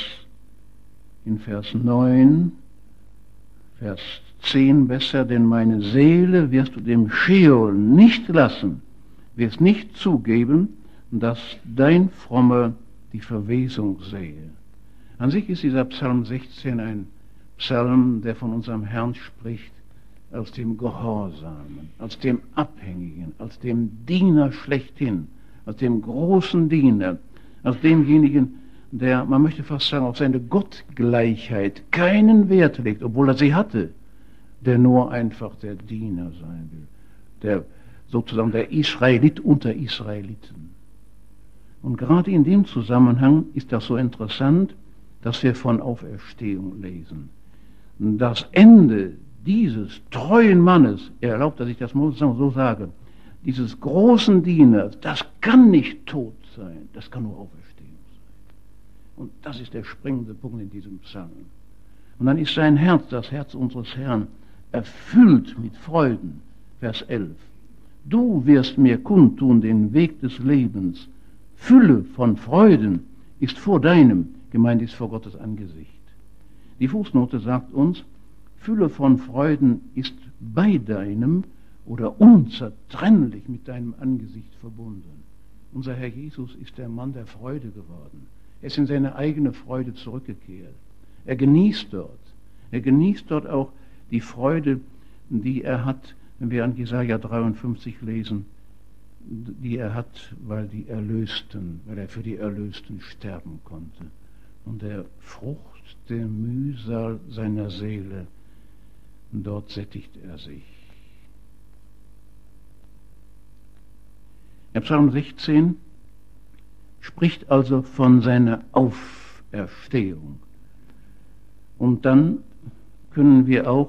Speaker 1: 9, Vers 10 besser, denn meine Seele wirst du dem Scheol nicht lassen, wirst nicht zugeben, dass dein Frommer die Verwesung sehe. An sich ist dieser Psalm 16 ein Psalm, der von unserem Herrn spricht, als dem Gehorsamen, als dem Abhängigen, als dem Diener schlechthin, als dem großen Diener, als demjenigen, der, man möchte fast sagen, auf seine Gottgleichheit keinen Wert legt, obwohl er sie hatte, der nur einfach der Diener sein will, der sozusagen der Israelit unter Israeliten. Und gerade in dem Zusammenhang ist das so interessant, dass wir von Auferstehung lesen. Das Ende dieses treuen Mannes, er erlaubt, dass ich das so sage, dieses großen Dieners, das kann nicht tot sein, das kann nur Auferstehung sein. Und das ist der springende Punkt in diesem Psalm. Und dann ist sein Herz, das Herz unseres Herrn, erfüllt mit Freuden. Vers 11. Du wirst mir kundtun den Weg des Lebens. Fülle von Freuden ist vor deinem, gemeint ist vor Gottes Angesicht. Die Fußnote sagt uns, Fülle von Freuden ist bei deinem oder unzertrennlich mit deinem Angesicht verbunden. Unser Herr Jesus ist der Mann der Freude geworden. Er ist in seine eigene Freude zurückgekehrt. Er genießt dort auch die Freude, die er hat, wenn wir an Jesaja 53 lesen, die er hat, weil er für die Erlösten sterben konnte. Und der Frucht der Mühsal seiner Seele, dort sättigt er sich. Der Psalm 16 spricht also von seiner Auferstehung. Und dann können wir auch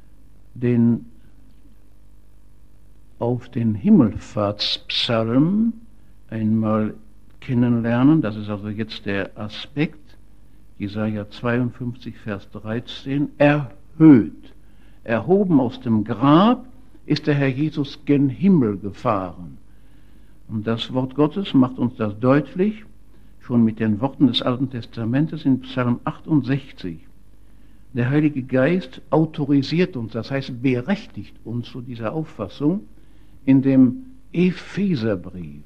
Speaker 1: auf den Himmelfahrtspsalm einmal kennenlernen. Das ist also jetzt der Aspekt, Jesaja 52, Vers 13, erhöht. Erhoben aus dem Grab ist der Herr Jesus gen Himmel gefahren. Und das Wort Gottes macht uns das deutlich, schon mit den Worten des Alten Testamentes in Psalm 68. Der Heilige Geist autorisiert uns, das heißt berechtigt uns zu dieser Auffassung in dem Epheserbrief.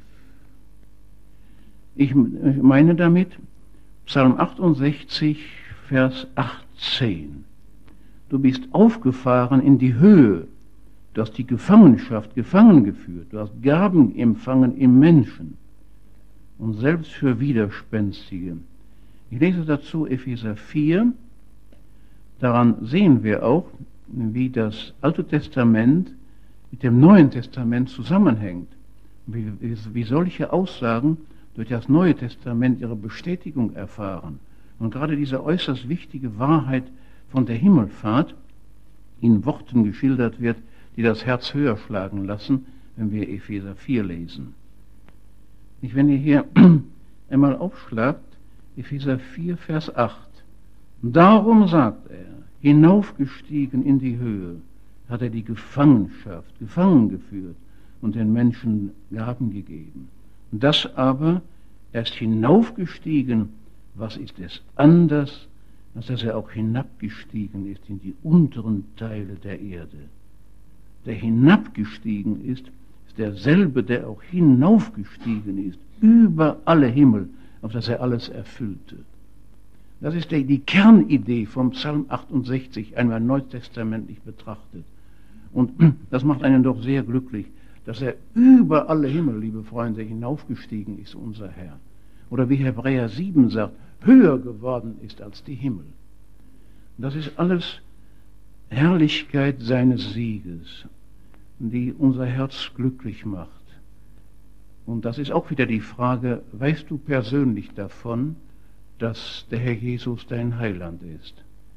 Speaker 1: Ich meine damit Psalm 68, Vers 18. Du bist aufgefahren in die Höhe, du hast die Gefangenschaft gefangen geführt, du hast Gaben empfangen im Menschen und selbst für Widerspenstige. Ich lese dazu Epheser 4. Daran sehen wir auch, wie das Alte Testament mit dem Neuen Testament zusammenhängt. wie solche Aussagen durch das Neue Testament ihre Bestätigung erfahren. Und gerade diese äußerst wichtige Wahrheit von der Himmelfahrt in Worten geschildert wird, die das Herz höher schlagen lassen, wenn wir Epheser 4 lesen. Wenn ihr hier einmal aufschlagt, Epheser 4, Vers 8. Darum sagt er, hinaufgestiegen in die Höhe, hat er die Gefangenschaft gefangen geführt und den Menschen Gaben gegeben. Das aber, er ist hinaufgestiegen, was ist es anders, als dass er auch hinabgestiegen ist in die unteren Teile der Erde. Der hinabgestiegen ist derselbe, der auch hinaufgestiegen ist, über alle Himmel, auf dass er alles erfüllte. Das ist die Kernidee vom Psalm 68, einmal neutestamentlich betrachtet. Und das macht einen doch sehr glücklich, dass er über alle Himmel, liebe Freunde, hinaufgestiegen ist, unser Herr. Oder wie Hebräer 7 sagt, höher geworden ist als die Himmel. Das ist alles Herrlichkeit seines Sieges, die unser Herz glücklich macht. Und das ist auch wieder die Frage, weißt du persönlich davon, dass der Herr Jesus dein Heiland ist?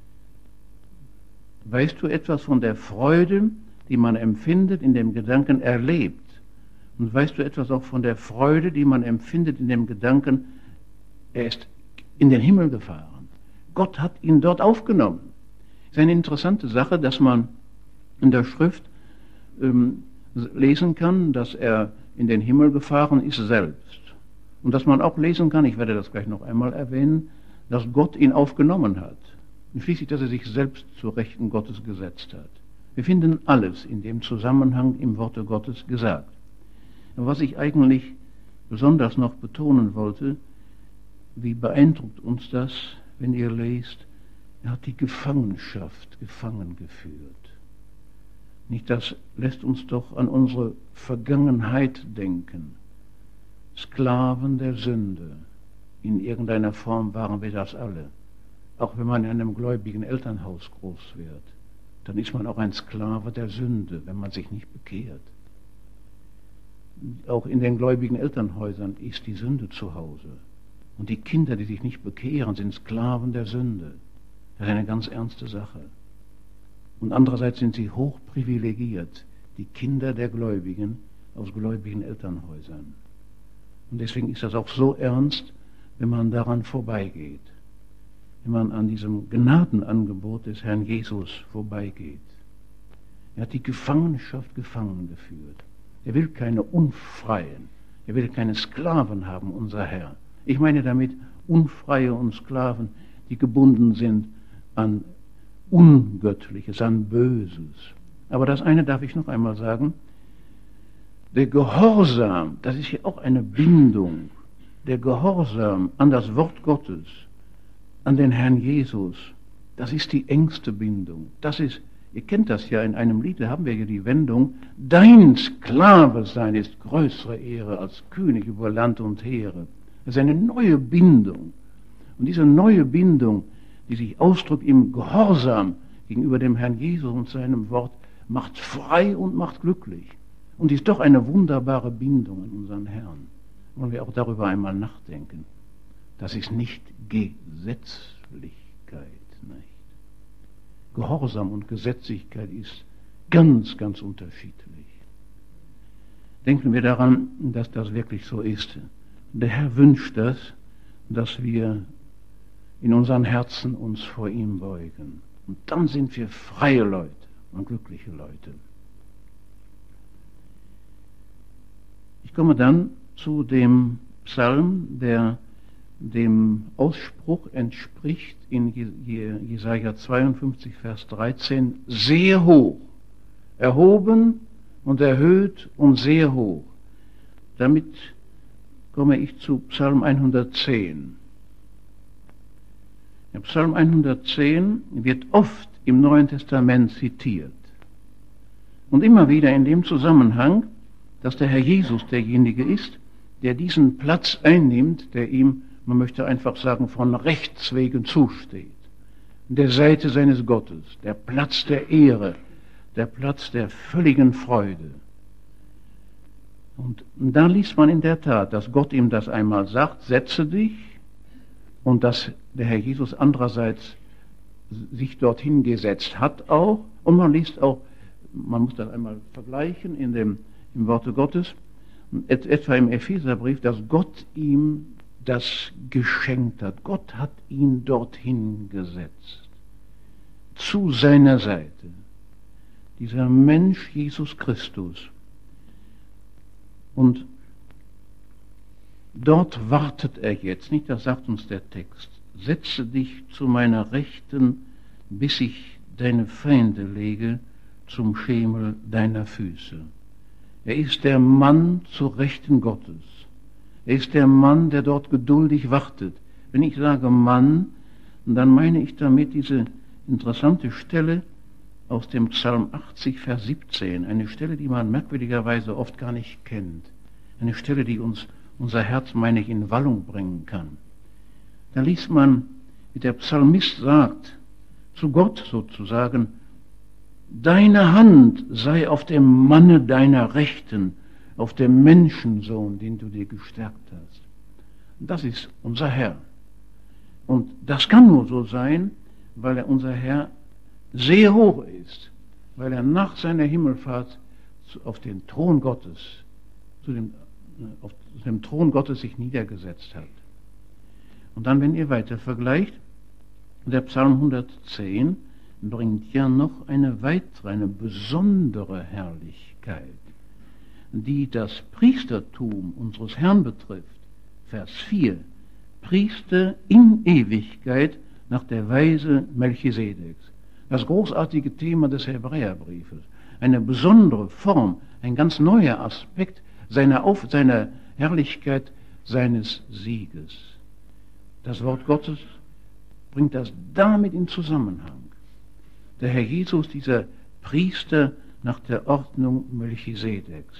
Speaker 1: Weißt du etwas von der Freude, die man empfindet, in dem Gedanken erlebt? Und weißt du etwas auch von der Freude, die man empfindet in dem Gedanken, er ist in den Himmel gefahren? Gott hat ihn dort aufgenommen. Es ist eine interessante Sache, dass man in der Schrift lesen kann, dass er in den Himmel gefahren ist selbst. Und dass man auch lesen kann, ich werde das gleich noch einmal erwähnen, dass Gott ihn aufgenommen hat. Und schließlich, dass er sich selbst zur Rechten Gottes gesetzt hat. Wir finden alles in dem Zusammenhang im Worte Gottes gesagt. Aber was ich eigentlich besonders noch betonen wollte, wie beeindruckt uns das, wenn ihr lest, er hat die Gefangenschaft gefangen geführt. Nicht, das lässt uns doch an unsere Vergangenheit denken. Sklaven der Sünde. In irgendeiner Form waren wir das alle. Auch wenn man in einem gläubigen Elternhaus groß wird, dann ist man auch ein Sklave der Sünde, wenn man sich nicht bekehrt. Auch in den gläubigen Elternhäusern ist die Sünde zu Hause. Und die Kinder, die sich nicht bekehren, sind Sklaven der Sünde. Das ist eine ganz ernste Sache. Und andererseits sind sie hochprivilegiert, die Kinder der Gläubigen aus gläubigen Elternhäusern. Und deswegen ist das auch so ernst, wenn man daran vorbeigeht, wenn man an diesem Gnadenangebot des Herrn Jesus vorbeigeht. Er hat die Gefangenschaft gefangen geführt. Er will keine Unfreien, er will keine Sklaven haben, unser Herr. Ich meine damit Unfreie und Sklaven, die gebunden sind an Ungöttliches, an Böses. Aber das eine darf ich noch einmal sagen, der Gehorsam, das ist ja auch eine Bindung, der Gehorsam an das Wort Gottes, an den Herrn Jesus, das ist die engste Bindung. Das ist, ihr kennt das ja, in einem Lied, da haben wir ja die Wendung, dein Sklave sein ist größere Ehre als König über Land und Heere. Das ist eine neue Bindung. Und diese neue Bindung, die sich ausdrückt im Gehorsam gegenüber dem Herrn Jesus und seinem Wort, macht frei und macht glücklich. Und ist doch eine wunderbare Bindung an unseren Herrn. Wollen wir auch darüber einmal nachdenken. Das ist nicht Gesetzlichkeit, nicht? Gehorsam und Gesetzlichkeit ist ganz, ganz unterschiedlich. Denken wir daran, dass das wirklich so ist. Der Herr wünscht das, dass wir in unseren Herzen uns vor ihm beugen. Und dann sind wir freie Leute und glückliche Leute. Ich komme dann zu dem Psalm, der dem Ausspruch entspricht in Jesaja 52, Vers 13, sehr hoch, erhoben und erhöht und sehr hoch. Damit komme ich zu Psalm 110. Der Psalm 110 wird oft im Neuen Testament zitiert. Und immer wieder in dem Zusammenhang, dass der Herr Jesus derjenige ist, der diesen Platz einnimmt, der ihm, man möchte einfach sagen, von Rechts wegen zusteht. Der Seite seines Gottes, der Platz der Ehre, der Platz der völligen Freude. Und da liest man in der Tat, dass Gott ihm das einmal sagt, setze dich, und dass der Herr Jesus andererseits sich dorthin gesetzt hat auch. Und man liest auch, man muss das einmal vergleichen im Worte Gottes, etwa im Epheserbrief, dass Gott ihm das geschenkt hat. Gott hat ihn dorthin gesetzt, zu seiner Seite. Dieser Mensch Jesus Christus. Und dort wartet er jetzt, nicht? Das sagt uns der Text. Setze dich zu meiner Rechten, bis ich deine Feinde lege zum Schemel deiner Füße. Er ist der Mann zur Rechten Gottes. Er ist der Mann, der dort geduldig wartet. Wenn ich sage Mann, dann meine ich damit diese interessante Stelle aus dem Psalm 80, Vers 17. Eine Stelle, die man merkwürdigerweise oft gar nicht kennt. Eine Stelle, die uns unser Herz, meine ich, in Wallung bringen kann. Da liest man, wie der Psalmist sagt, zu Gott sozusagen, deine Hand sei auf dem Manne deiner Rechten, auf dem Menschensohn, den du dir gestärkt hast. Das ist unser Herr. Und das kann nur so sein, weil er unser Herr sehr hoch ist, weil er nach seiner Himmelfahrt auf den Thron Gottes, auf dem Thron Gottes sich niedergesetzt hat. Und dann, wenn ihr weiter vergleicht, der Psalm 110 bringt ja noch eine weitere, eine besondere Herrlichkeit, die das Priestertum unseres Herrn betrifft. Vers 4. Priester in Ewigkeit nach der Weise Melchisedeks. Das großartige Thema des Hebräerbriefes. Eine besondere Form, ein ganz neuer Aspekt seiner Herrlichkeit, seines Sieges. Das Wort Gottes bringt das damit in Zusammenhang. Der Herr Jesus, dieser Priester nach der Ordnung Melchisedeks.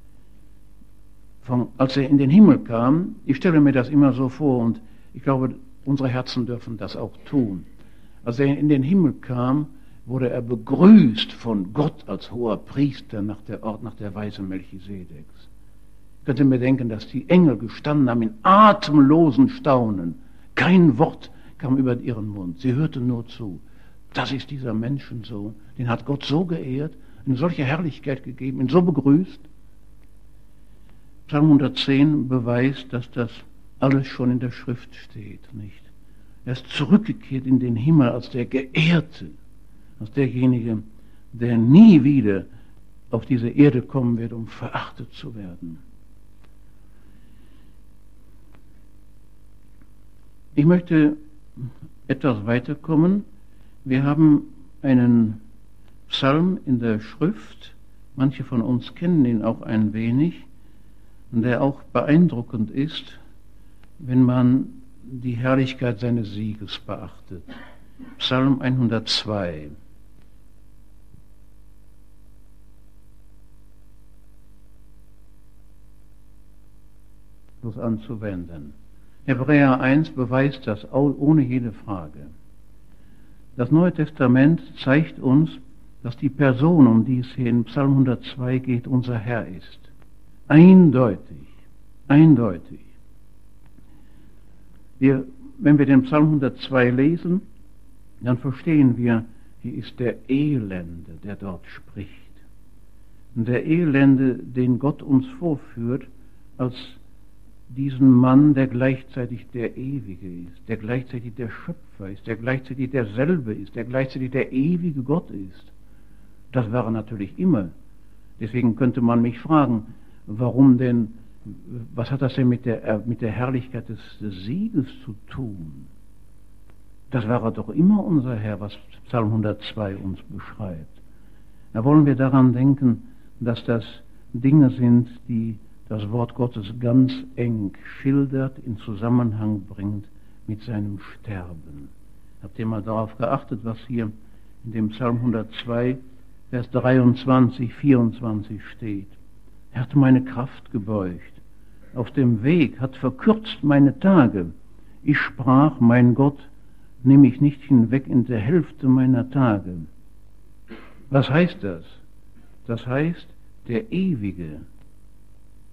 Speaker 1: Als er in den Himmel kam, ich stelle mir das immer so vor, und ich glaube, unsere Herzen dürfen das auch tun. Als er in den Himmel kam, wurde er begrüßt von Gott als hoher Priester nach der Weise Melchisedeks. Ich könnte mir denken, dass die Engel gestanden haben in atemlosen Staunen. Kein Wort kam über ihren Mund. Sie hörten nur zu. Das ist dieser Menschensohn. Den hat Gott so geehrt, in solcher Herrlichkeit gegeben, ihn so begrüßt. Psalm 110 beweist, dass das alles schon in der Schrift steht, nicht? Er ist zurückgekehrt in den Himmel als der Geehrte, als derjenige, der nie wieder auf diese Erde kommen wird, um verachtet zu werden. Ich möchte etwas weiterkommen. Wir haben einen Psalm in der Schrift, manche von uns kennen ihn auch ein wenig, der auch beeindruckend ist, wenn man die Herrlichkeit seines Sieges beachtet. Psalm 102. Bloß anzuwenden. Hebräer 1 beweist das ohne jede Frage. Das Neue Testament zeigt uns, dass die Person, um die es hier in Psalm 102 geht, unser Herr ist. Eindeutig, eindeutig. Wenn wir den Psalm 102 lesen, dann verstehen wir, hier ist der Elende, der dort spricht. Und der Elende, den Gott uns vorführt, als diesen Mann, der gleichzeitig der Ewige ist, der gleichzeitig der Schöpfer ist, der gleichzeitig derselbe ist, der gleichzeitig der ewige Gott ist. Das war er natürlich immer. Deswegen könnte man mich fragen, warum denn, was hat das denn mit der Herrlichkeit des Sieges zu tun? Das war er doch immer, unser Herr, was Psalm 102 uns beschreibt. Da wollen wir daran denken, dass das Dinge sind, die das Wort Gottes ganz eng schildert, in Zusammenhang bringt mit seinem Sterben. Habt ihr mal darauf geachtet, was hier in dem Psalm 102, Vers 23, 24 steht? Er hat meine Kraft gebeugt, auf dem Weg, hat verkürzt meine Tage. Ich sprach, mein Gott, nimm mich nicht hinweg in der Hälfte meiner Tage. Was heißt das? Das heißt, der Ewige,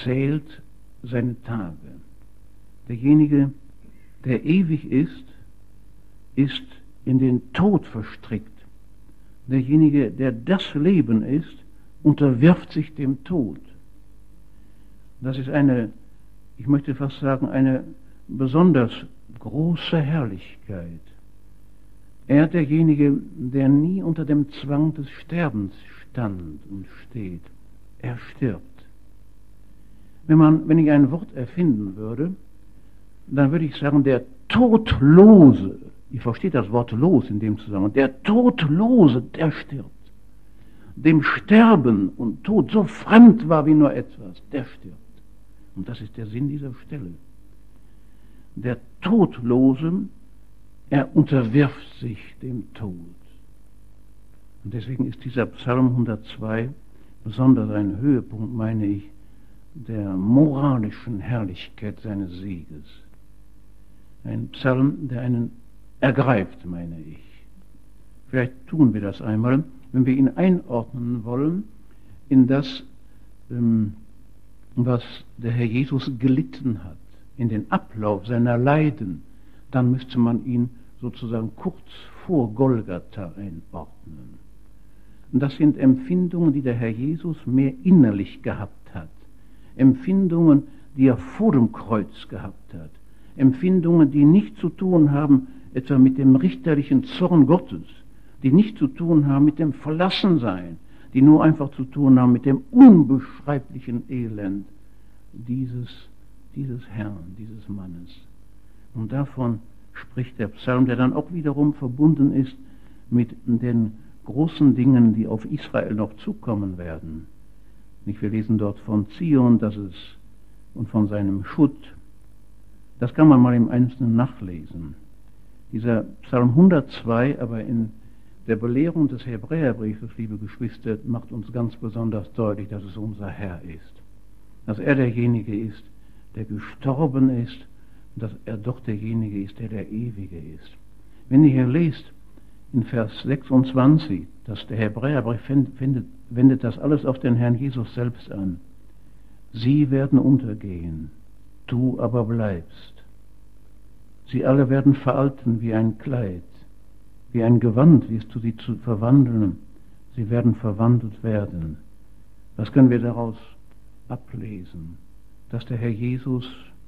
Speaker 1: zählt seine Tage. Derjenige, der ewig ist, ist in den Tod verstrickt. Derjenige, der das Leben ist, unterwirft sich dem Tod. Das ist eine, ich möchte fast sagen, eine besonders große Herrlichkeit. Er, derjenige, der nie unter dem Zwang des Sterbens stand und steht, er stirbt. Wenn ich ein Wort erfinden würde, dann würde ich sagen, der Todlose, ich verstehe das Wort los in dem Zusammenhang, der Todlose, der stirbt. Dem Sterben und Tod so fremd war wie nur etwas, der stirbt. Und das ist der Sinn dieser Stelle. Der Todlose, er unterwirft sich dem Tod. Und deswegen ist dieser Psalm 102 besonders ein Höhepunkt, meine ich, der moralischen Herrlichkeit seines Sieges. Ein Psalm, der einen ergreift, meine ich. Vielleicht tun wir das einmal, wenn wir ihn einordnen wollen in das, was der Herr Jesus gelitten hat, in den Ablauf seiner Leiden, dann müsste man ihn sozusagen kurz vor Golgatha einordnen. Und das sind Empfindungen, die der Herr Jesus mehr innerlich gehabt hat. Empfindungen, die er vor dem Kreuz gehabt hat. Empfindungen, die nichts zu tun haben, etwa mit dem richterlichen Zorn Gottes, die nichts zu tun haben mit dem Verlassensein, die nur einfach zu tun haben mit dem unbeschreiblichen Elend dieses Herrn, dieses Mannes. Und davon spricht der Psalm, der dann auch wiederum verbunden ist mit den großen Dingen, die auf Israel noch zukommen werden. Wir lesen dort von Zion, und von seinem Schutt. Das kann man mal im Einzelnen nachlesen. Dieser Psalm 102, aber in der Belehrung des Hebräerbriefes, liebe Geschwister, macht uns ganz besonders deutlich, dass es unser Herr ist. Dass er derjenige ist, der gestorben ist, und dass er doch derjenige ist, der Ewige ist. Wenn ihr hier lest, in Vers 26, dass der Hebräerbrief wendet das alles auf den Herrn Jesus selbst an. Sie werden untergehen, du aber bleibst. Sie alle werden veralten wie ein Kleid, wie ein Gewand wirst du sie zu verwandeln. Sie werden verwandelt werden. Was können wir daraus ablesen? Dass der Herr Jesus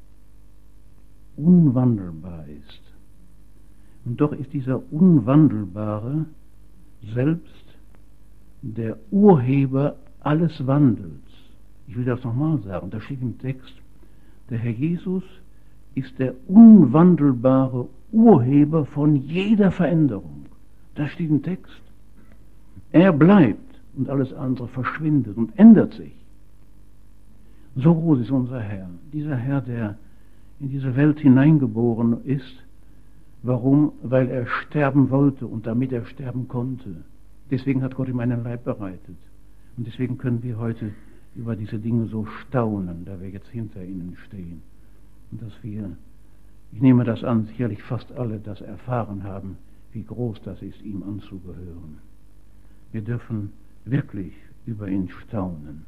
Speaker 1: unwandelbar ist. Und doch ist dieser Unwandelbare selbst der Urheber alles Wandels. Ich will das nochmal sagen, da steht im Text, der Herr Jesus ist der unwandelbare Urheber von jeder Veränderung. Das steht im Text. Er bleibt und alles andere verschwindet und ändert sich. So groß ist unser Herr. Dieser Herr, der in diese Welt hineingeboren ist. Warum? Weil er sterben wollte und damit er sterben konnte. Deswegen hat Gott ihm einen Leib bereitet. Und deswegen können wir heute über diese Dinge so staunen, da wir jetzt hinter ihnen stehen. Und dass wir, ich nehme das an, sicherlich fast alle das erfahren haben, wie groß das ist, ihm anzugehören. Wir dürfen wirklich über ihn staunen.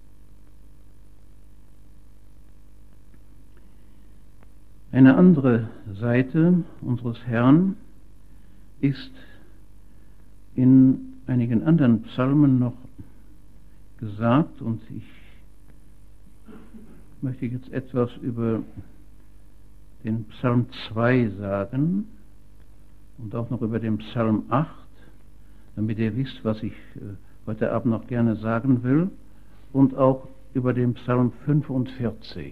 Speaker 1: Eine andere Seite unseres Herrn ist in einigen anderen Psalmen noch gesagt, und ich möchte jetzt etwas über den Psalm 2 sagen und auch noch über den Psalm 8, damit ihr wisst, was ich heute Abend noch gerne sagen will, und auch über den Psalm 45.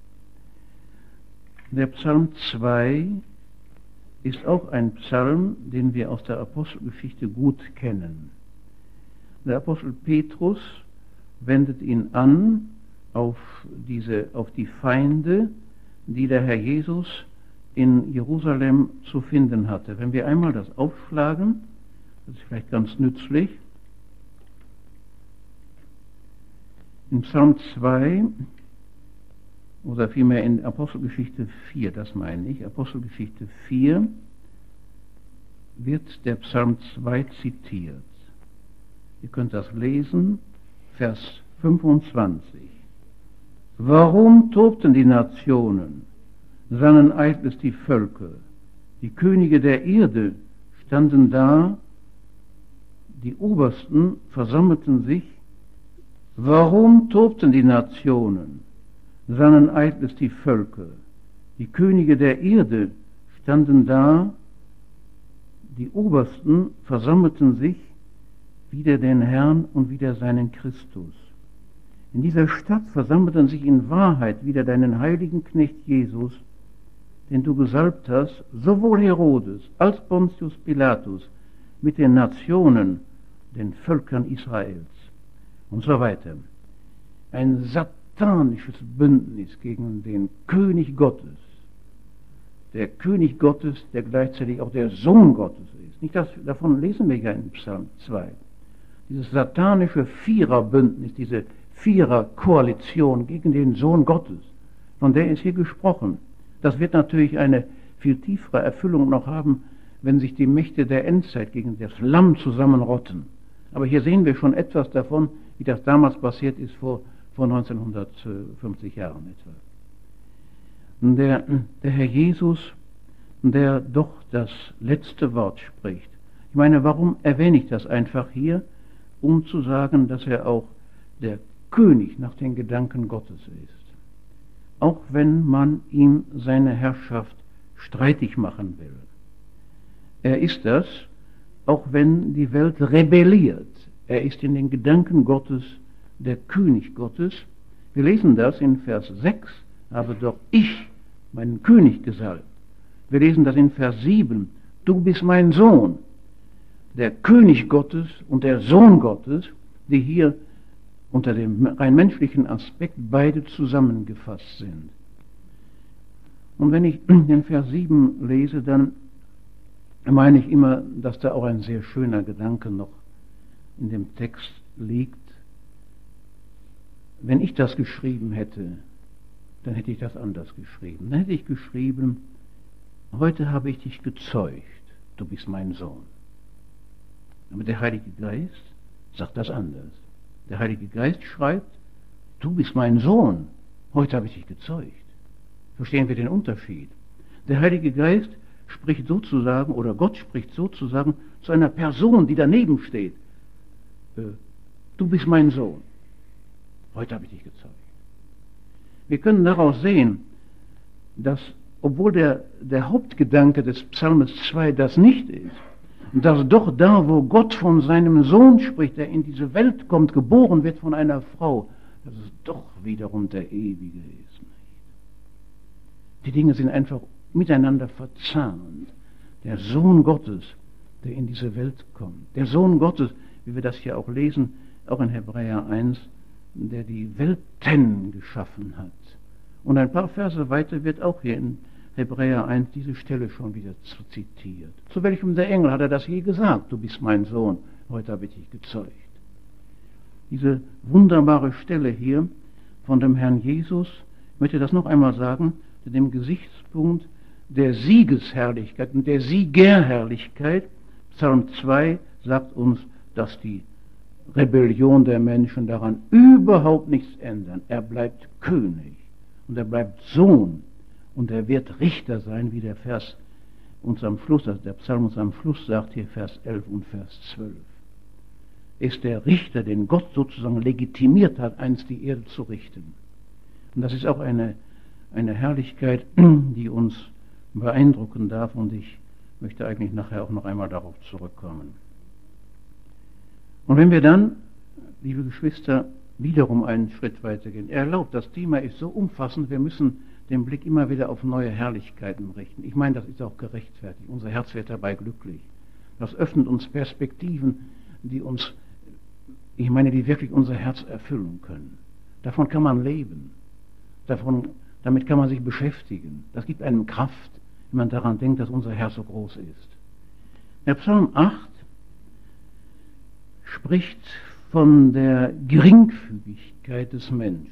Speaker 1: Der Psalm 2 ist auch ein Psalm, den wir aus der Apostelgeschichte gut kennen. Der Apostel Petrus wendet ihn an auf die Feinde, die der Herr Jesus in Jerusalem zu finden hatte. Wenn wir einmal das aufschlagen, das ist vielleicht ganz nützlich. In Psalm 2, oder vielmehr in Apostelgeschichte 4, das meine ich, Apostelgeschichte 4, wird der Psalm 2 zitiert. Ihr könnt das lesen, Vers 25. Warum tobten die Nationen, sannen eitles die Völker, die Könige der Erde standen da, die Obersten versammelten sich. Warum tobten die Nationen, sannen eitles die Völker, die Könige der Erde standen da, die Obersten versammelten sich wider den Herrn und wider seinen Christus. In dieser Stadt versammelten sich in Wahrheit wider deinen heiligen Knecht Jesus, den du gesalbt hast, sowohl Herodes als Pontius Pilatus mit den Nationen, den Völkern Israels und so weiter. Ein satanisches Bündnis gegen den König Gottes. Der König Gottes, der gleichzeitig auch der Sohn Gottes ist. Nicht das, davon lesen wir ja in Psalm 2. Dieses satanische Viererbündnis, diese Viererkoalition gegen den Sohn Gottes, von der ist hier gesprochen. Das wird natürlich eine viel tiefere Erfüllung noch haben, wenn sich die Mächte der Endzeit gegen das Lamm zusammenrotten. Aber hier sehen wir schon etwas davon, wie das damals passiert ist vor 1950 Jahren etwa. Der Herr Jesus, der doch das letzte Wort spricht. Ich meine, warum erwähne ich das einfach hier? Um zu sagen, dass er auch der König nach den Gedanken Gottes ist. Auch wenn man ihm seine Herrschaft streitig machen will. Er ist das, auch wenn die Welt rebelliert. Er ist in den Gedanken Gottes der König Gottes. Wir lesen das in Vers 6, habe doch ich meinen König gesalbt. Wir lesen das in Vers 7, du bist mein Sohn. Der König Gottes und der Sohn Gottes, die hier unter dem rein menschlichen Aspekt beide zusammengefasst sind. Und wenn ich den Vers 7 lese, dann meine ich immer, dass da auch ein sehr schöner Gedanke noch in dem Text liegt. Wenn ich das geschrieben hätte, dann hätte ich das anders geschrieben. Dann hätte ich geschrieben, heute habe ich dich gezeugt, du bist mein Sohn. Aber der Heilige Geist sagt das anders. Der Heilige Geist schreibt, du bist mein Sohn, heute habe ich dich gezeugt. Verstehen wir den Unterschied? Der Heilige Geist spricht sozusagen, oder Gott spricht sozusagen zu einer Person, die daneben steht. Du bist mein Sohn, heute habe ich dich gezeugt. Wir können daraus sehen, dass, obwohl der Hauptgedanke des Psalmes 2 das nicht ist, dass doch da, wo Gott von seinem Sohn spricht, der in diese Welt kommt, geboren wird von einer Frau, dass es doch wiederum der Ewige ist. Die Dinge sind einfach miteinander verzahnt. Der Sohn Gottes, der in diese Welt kommt. Der Sohn Gottes, wie wir das hier auch lesen, auch in Hebräer 1, der die Welten geschaffen hat. Und ein paar Verse weiter wird auch hier in Hebräer 1 diese Stelle schon wieder zitiert. Zu welchem der Engel hat er das je gesagt? Du bist mein Sohn, heute habe ich dich gezeugt. Diese wunderbare Stelle hier von dem Herrn Jesus, ich möchte das noch einmal sagen, zu dem Gesichtspunkt der Siegesherrlichkeit und der Siegerherrlichkeit. Psalm 2 sagt uns, dass die Rebellion der Menschen daran überhaupt nichts ändern. Er bleibt König und er bleibt Sohn und er wird Richter sein, wie der Vers uns am Schluss, also der Psalm uns am Schluss sagt, hier Vers 11 und Vers 12. Ist der Richter, den Gott sozusagen legitimiert hat, einst die Erde zu richten. Und das ist auch eine Herrlichkeit, die uns beeindrucken darf, und ich möchte eigentlich nachher auch noch einmal darauf zurückkommen. Und wenn wir dann, liebe Geschwister, wiederum einen Schritt weitergehen, erlaubt, das Thema ist so umfassend, wir müssen den Blick immer wieder auf neue Herrlichkeiten richten. Ich meine, das ist auch gerechtfertigt. Unser Herz wird dabei glücklich. Das öffnet uns Perspektiven, die wirklich unser Herz erfüllen können. Davon kann man leben. Damit kann man sich beschäftigen. Das gibt einem Kraft, wenn man daran denkt, dass unser Herr so groß ist. Der Psalm 8 spricht von der Geringfügigkeit des Menschen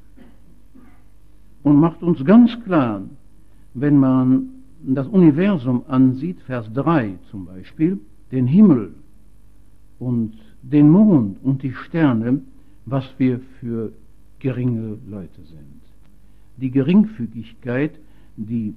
Speaker 1: und macht uns ganz klar, wenn man das Universum ansieht, Vers 3 zum Beispiel, den Himmel und den Mond und die Sterne, was wir für geringe Leute sind. Die Geringfügigkeit, die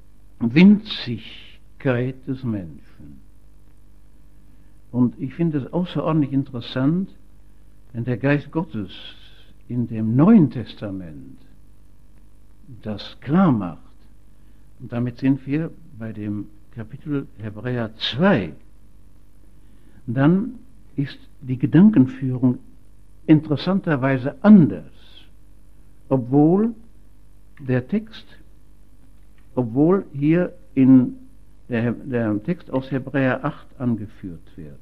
Speaker 1: Winzigkeit des Menschen. Und ich finde es außerordentlich interessant, wenn der Geist Gottes in dem Neuen Testament das klar macht. Und damit sind wir bei dem Kapitel Hebräer 2. Dann ist die Gedankenführung interessanterweise anders, obwohl der Text, obwohl hier in der Text aus Hebräer 8 angeführt wird.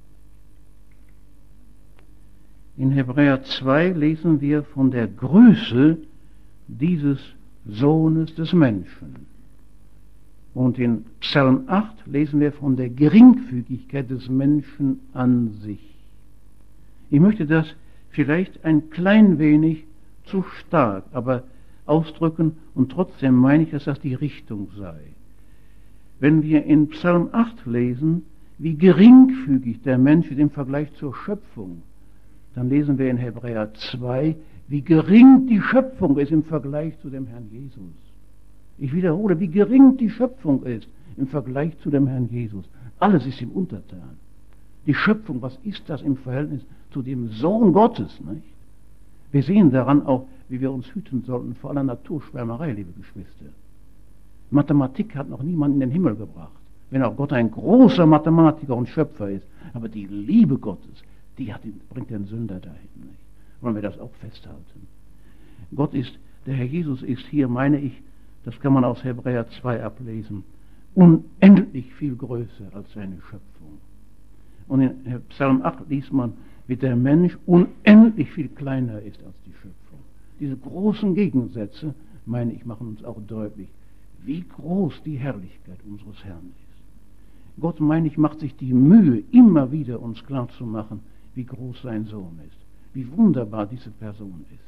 Speaker 1: In Hebräer 2 lesen wir von der Größe dieses Sohnes des Menschen. Und in Psalm 8 lesen wir von der Geringfügigkeit des Menschen an sich. Ich möchte das vielleicht ein klein wenig zu stark, aber ausdrücken, und trotzdem meine ich, dass das die Richtung sei. Wenn wir in Psalm 8 lesen, wie geringfügig der Mensch ist im Vergleich zur Schöpfung, dann lesen wir in Hebräer 2, wie gering die Schöpfung ist im Vergleich zu dem Herrn Jesus. Ich wiederhole, wie gering die Schöpfung ist im Vergleich zu dem Herrn Jesus. Alles ist ihm untertan. Die Schöpfung, was ist das im Verhältnis zu dem Sohn Gottes, nicht? Wir sehen daran auch, wie wir uns hüten sollten vor aller Naturschwärmerei, liebe Geschwister. Mathematik hat noch niemand in den Himmel gebracht, wenn auch Gott ein großer Mathematiker und Schöpfer ist. Aber die Liebe Gottes, bringt den Sünder dahin. Nicht? Wollen wir das auch festhalten? Gott ist, der Herr Jesus ist hier, meine ich, das kann man aus Hebräer 2 ablesen, unendlich viel größer als seine Schöpfung. Und in Psalm 8 liest man, wie der Mensch unendlich viel kleiner ist als die Schöpfung. Diese großen Gegensätze, meine ich, machen uns auch deutlich, wie groß die Herrlichkeit unseres Herrn ist. Gott, meine ich, macht sich die Mühe, immer wieder uns klarzumachen, wie groß sein Sohn ist, wie wunderbar diese Person ist.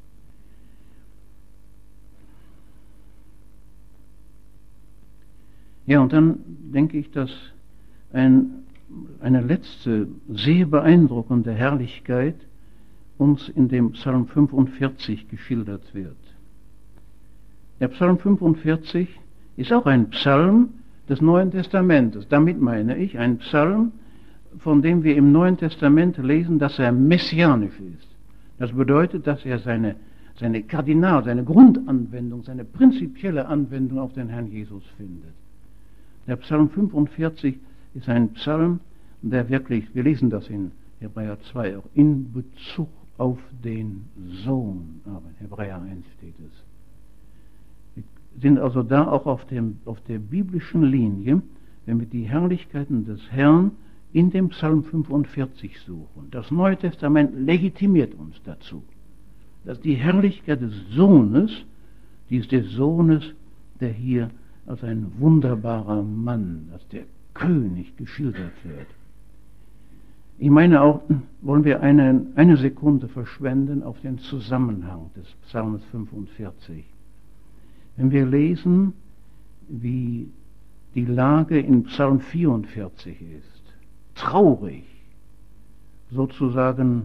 Speaker 1: Ja, und dann denke ich, dass eine letzte, sehr beeindruckende Herrlichkeit uns in dem Psalm 45 geschildert wird. Der Psalm 45 ist auch ein Psalm des Neuen Testamentes. Damit meine ich ein Psalm, von dem wir im Neuen Testament lesen, dass er messianisch ist. Das bedeutet, dass er seine Grundanwendung, seine prinzipielle Anwendung auf den Herrn Jesus findet. Der Psalm 45 ist ein Psalm, der wirklich, wir lesen das in Hebräer 2 auch, in Bezug auf den Sohn, aber in Hebräer 1 steht es. Wir sind also da auch auf der biblischen Linie, wenn wir die Herrlichkeiten des Herrn in dem Psalm 45 suchen. Das Neue Testament legitimiert uns dazu, dass die Herrlichkeit des Sohnes, die ist des Sohnes, der hier als ein wunderbarer Mann, als der König geschildert wird. Ich meine auch, wollen wir eine Sekunde verschwenden auf den Zusammenhang des Psalms 45. Wenn wir lesen, wie die Lage in Psalm 44 ist, traurig, sozusagen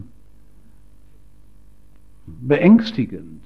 Speaker 1: beängstigend,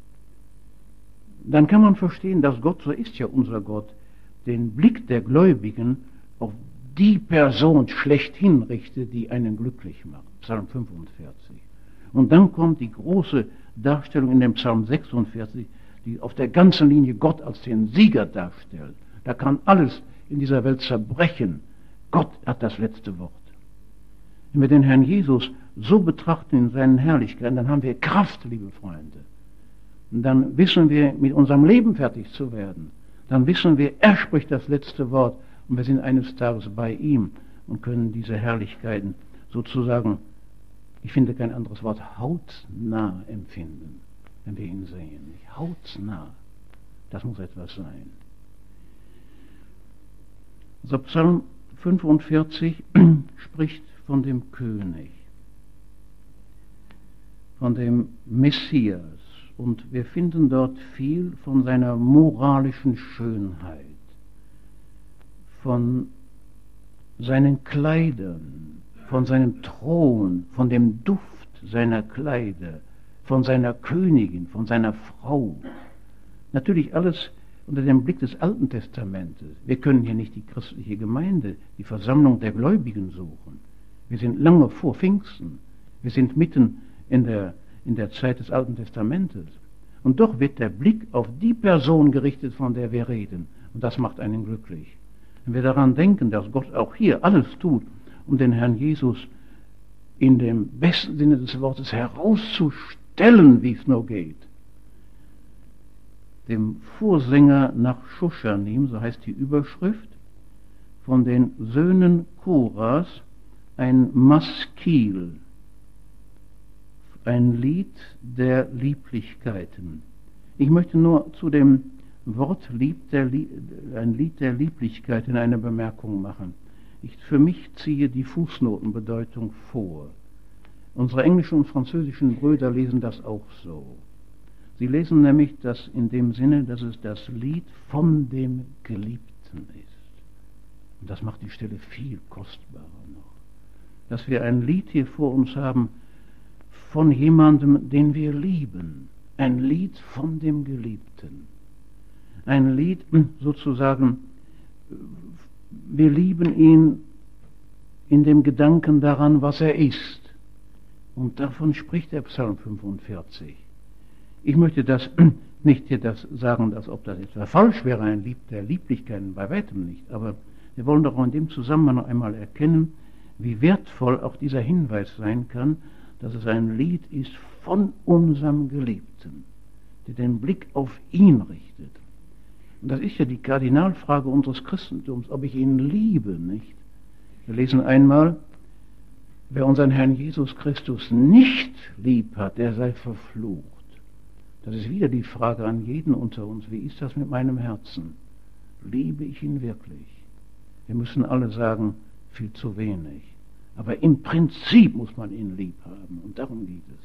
Speaker 1: dann kann man verstehen, dass Gott, so ist ja unser Gott, den Blick der Gläubigen auf die Person schlechthin richtet, die einen glücklich macht. Psalm 45. Und dann kommt die große Darstellung in dem Psalm 46, die auf der ganzen Linie Gott als den Sieger darstellt. Da kann alles in dieser Welt zerbrechen. Gott hat das letzte Wort. Wenn wir den Herrn Jesus so betrachten in seinen Herrlichkeiten, dann haben wir Kraft, liebe Freunde. Und dann wissen wir, mit unserem Leben fertig zu werden. Dann wissen wir, er spricht das letzte Wort und wir sind eines Tages bei ihm und können diese Herrlichkeiten sozusagen, ich finde kein anderes Wort, hautnah empfinden, wenn wir ihn sehen. Hautnah, das muss etwas sein. Also Psalm 45 spricht von dem König, von dem Messias. Und wir finden dort viel von seiner moralischen Schönheit, von seinen Kleidern, von seinem Thron, von dem Duft seiner Kleider, von seiner Königin, von seiner Frau. Natürlich alles unter dem Blick des Alten Testamentes. Wir können hier nicht die christliche Gemeinde, die Versammlung der Gläubigen suchen. Wir sind lange vor Pfingsten. Wir sind mitten in der Zeit des Alten Testamentes. Und doch wird der Blick auf die Person gerichtet, von der wir reden. Und das macht einen glücklich. Wenn wir daran denken, dass Gott auch hier alles tut, um den Herrn Jesus in dem besten Sinne des Wortes herauszustellen, wie es nur geht. Dem Vorsänger nach Shoshanim, so heißt die Überschrift, von den Söhnen Koras, ein Maskil, ein Lied der Lieblichkeiten. Ich möchte nur zu dem Wort ein Lied der Lieblichkeiten eine Bemerkung machen. Für mich ziehe die Fußnotenbedeutung vor. Unsere englischen und französischen Brüder lesen das auch so. Sie lesen nämlich das in dem Sinne, dass es das Lied von dem Geliebten ist. Und das macht die Stelle viel kostbarer noch. Dass wir ein Lied hier vor uns haben von jemandem, den wir lieben. Ein Lied von dem Geliebten. Ein Lied sozusagen, wir lieben ihn in dem Gedanken daran, was er ist. Und davon spricht der Psalm 45. Ich möchte das nicht hier sagen, als ob das etwa falsch wäre, ein Lied der Lieblichkeiten, bei weitem nicht. Aber wir wollen doch auch in dem Zusammenhang noch einmal erkennen, wie wertvoll auch dieser Hinweis sein kann, dass es ein Lied ist von unserem Geliebten, der den Blick auf ihn richtet. Und das ist ja die Kardinalfrage unseres Christentums, ob ich ihn liebe, nicht? Wir lesen einmal, wer unseren Herrn Jesus Christus nicht lieb hat, der sei verflucht. Das ist wieder die Frage an jeden unter uns. Wie ist das mit meinem Herzen? Liebe ich ihn wirklich? Wir müssen alle sagen, viel zu wenig. Aber im Prinzip muss man ihn lieb haben. Und darum geht es.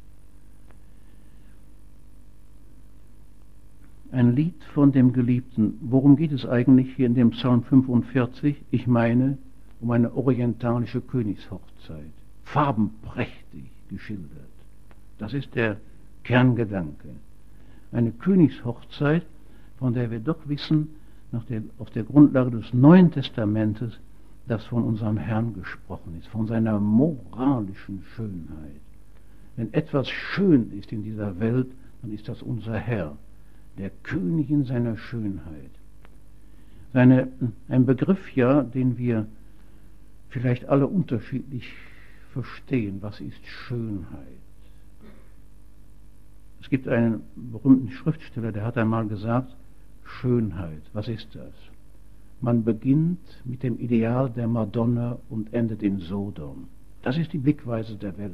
Speaker 1: Ein Lied von dem Geliebten. Worum geht es eigentlich hier in dem Psalm 45? Ich meine, um eine orientalische Königshochzeit. Farbenprächtig geschildert. Das ist der Kerngedanke. Eine Königshochzeit, von der wir doch wissen, auf der Grundlage des Neuen Testamentes, dass von unserem Herrn gesprochen ist, von seiner moralischen Schönheit. Wenn etwas schön ist in dieser Welt, dann ist das unser Herr, der König in seiner Schönheit. Ein Begriff ja, den wir vielleicht alle unterschiedlich verstehen. Was ist Schönheit? Es gibt einen berühmten Schriftsteller, der hat einmal gesagt, Schönheit, was ist das? Man beginnt mit dem Ideal der Madonna und endet in Sodom. Das ist die Blickweise der Welt.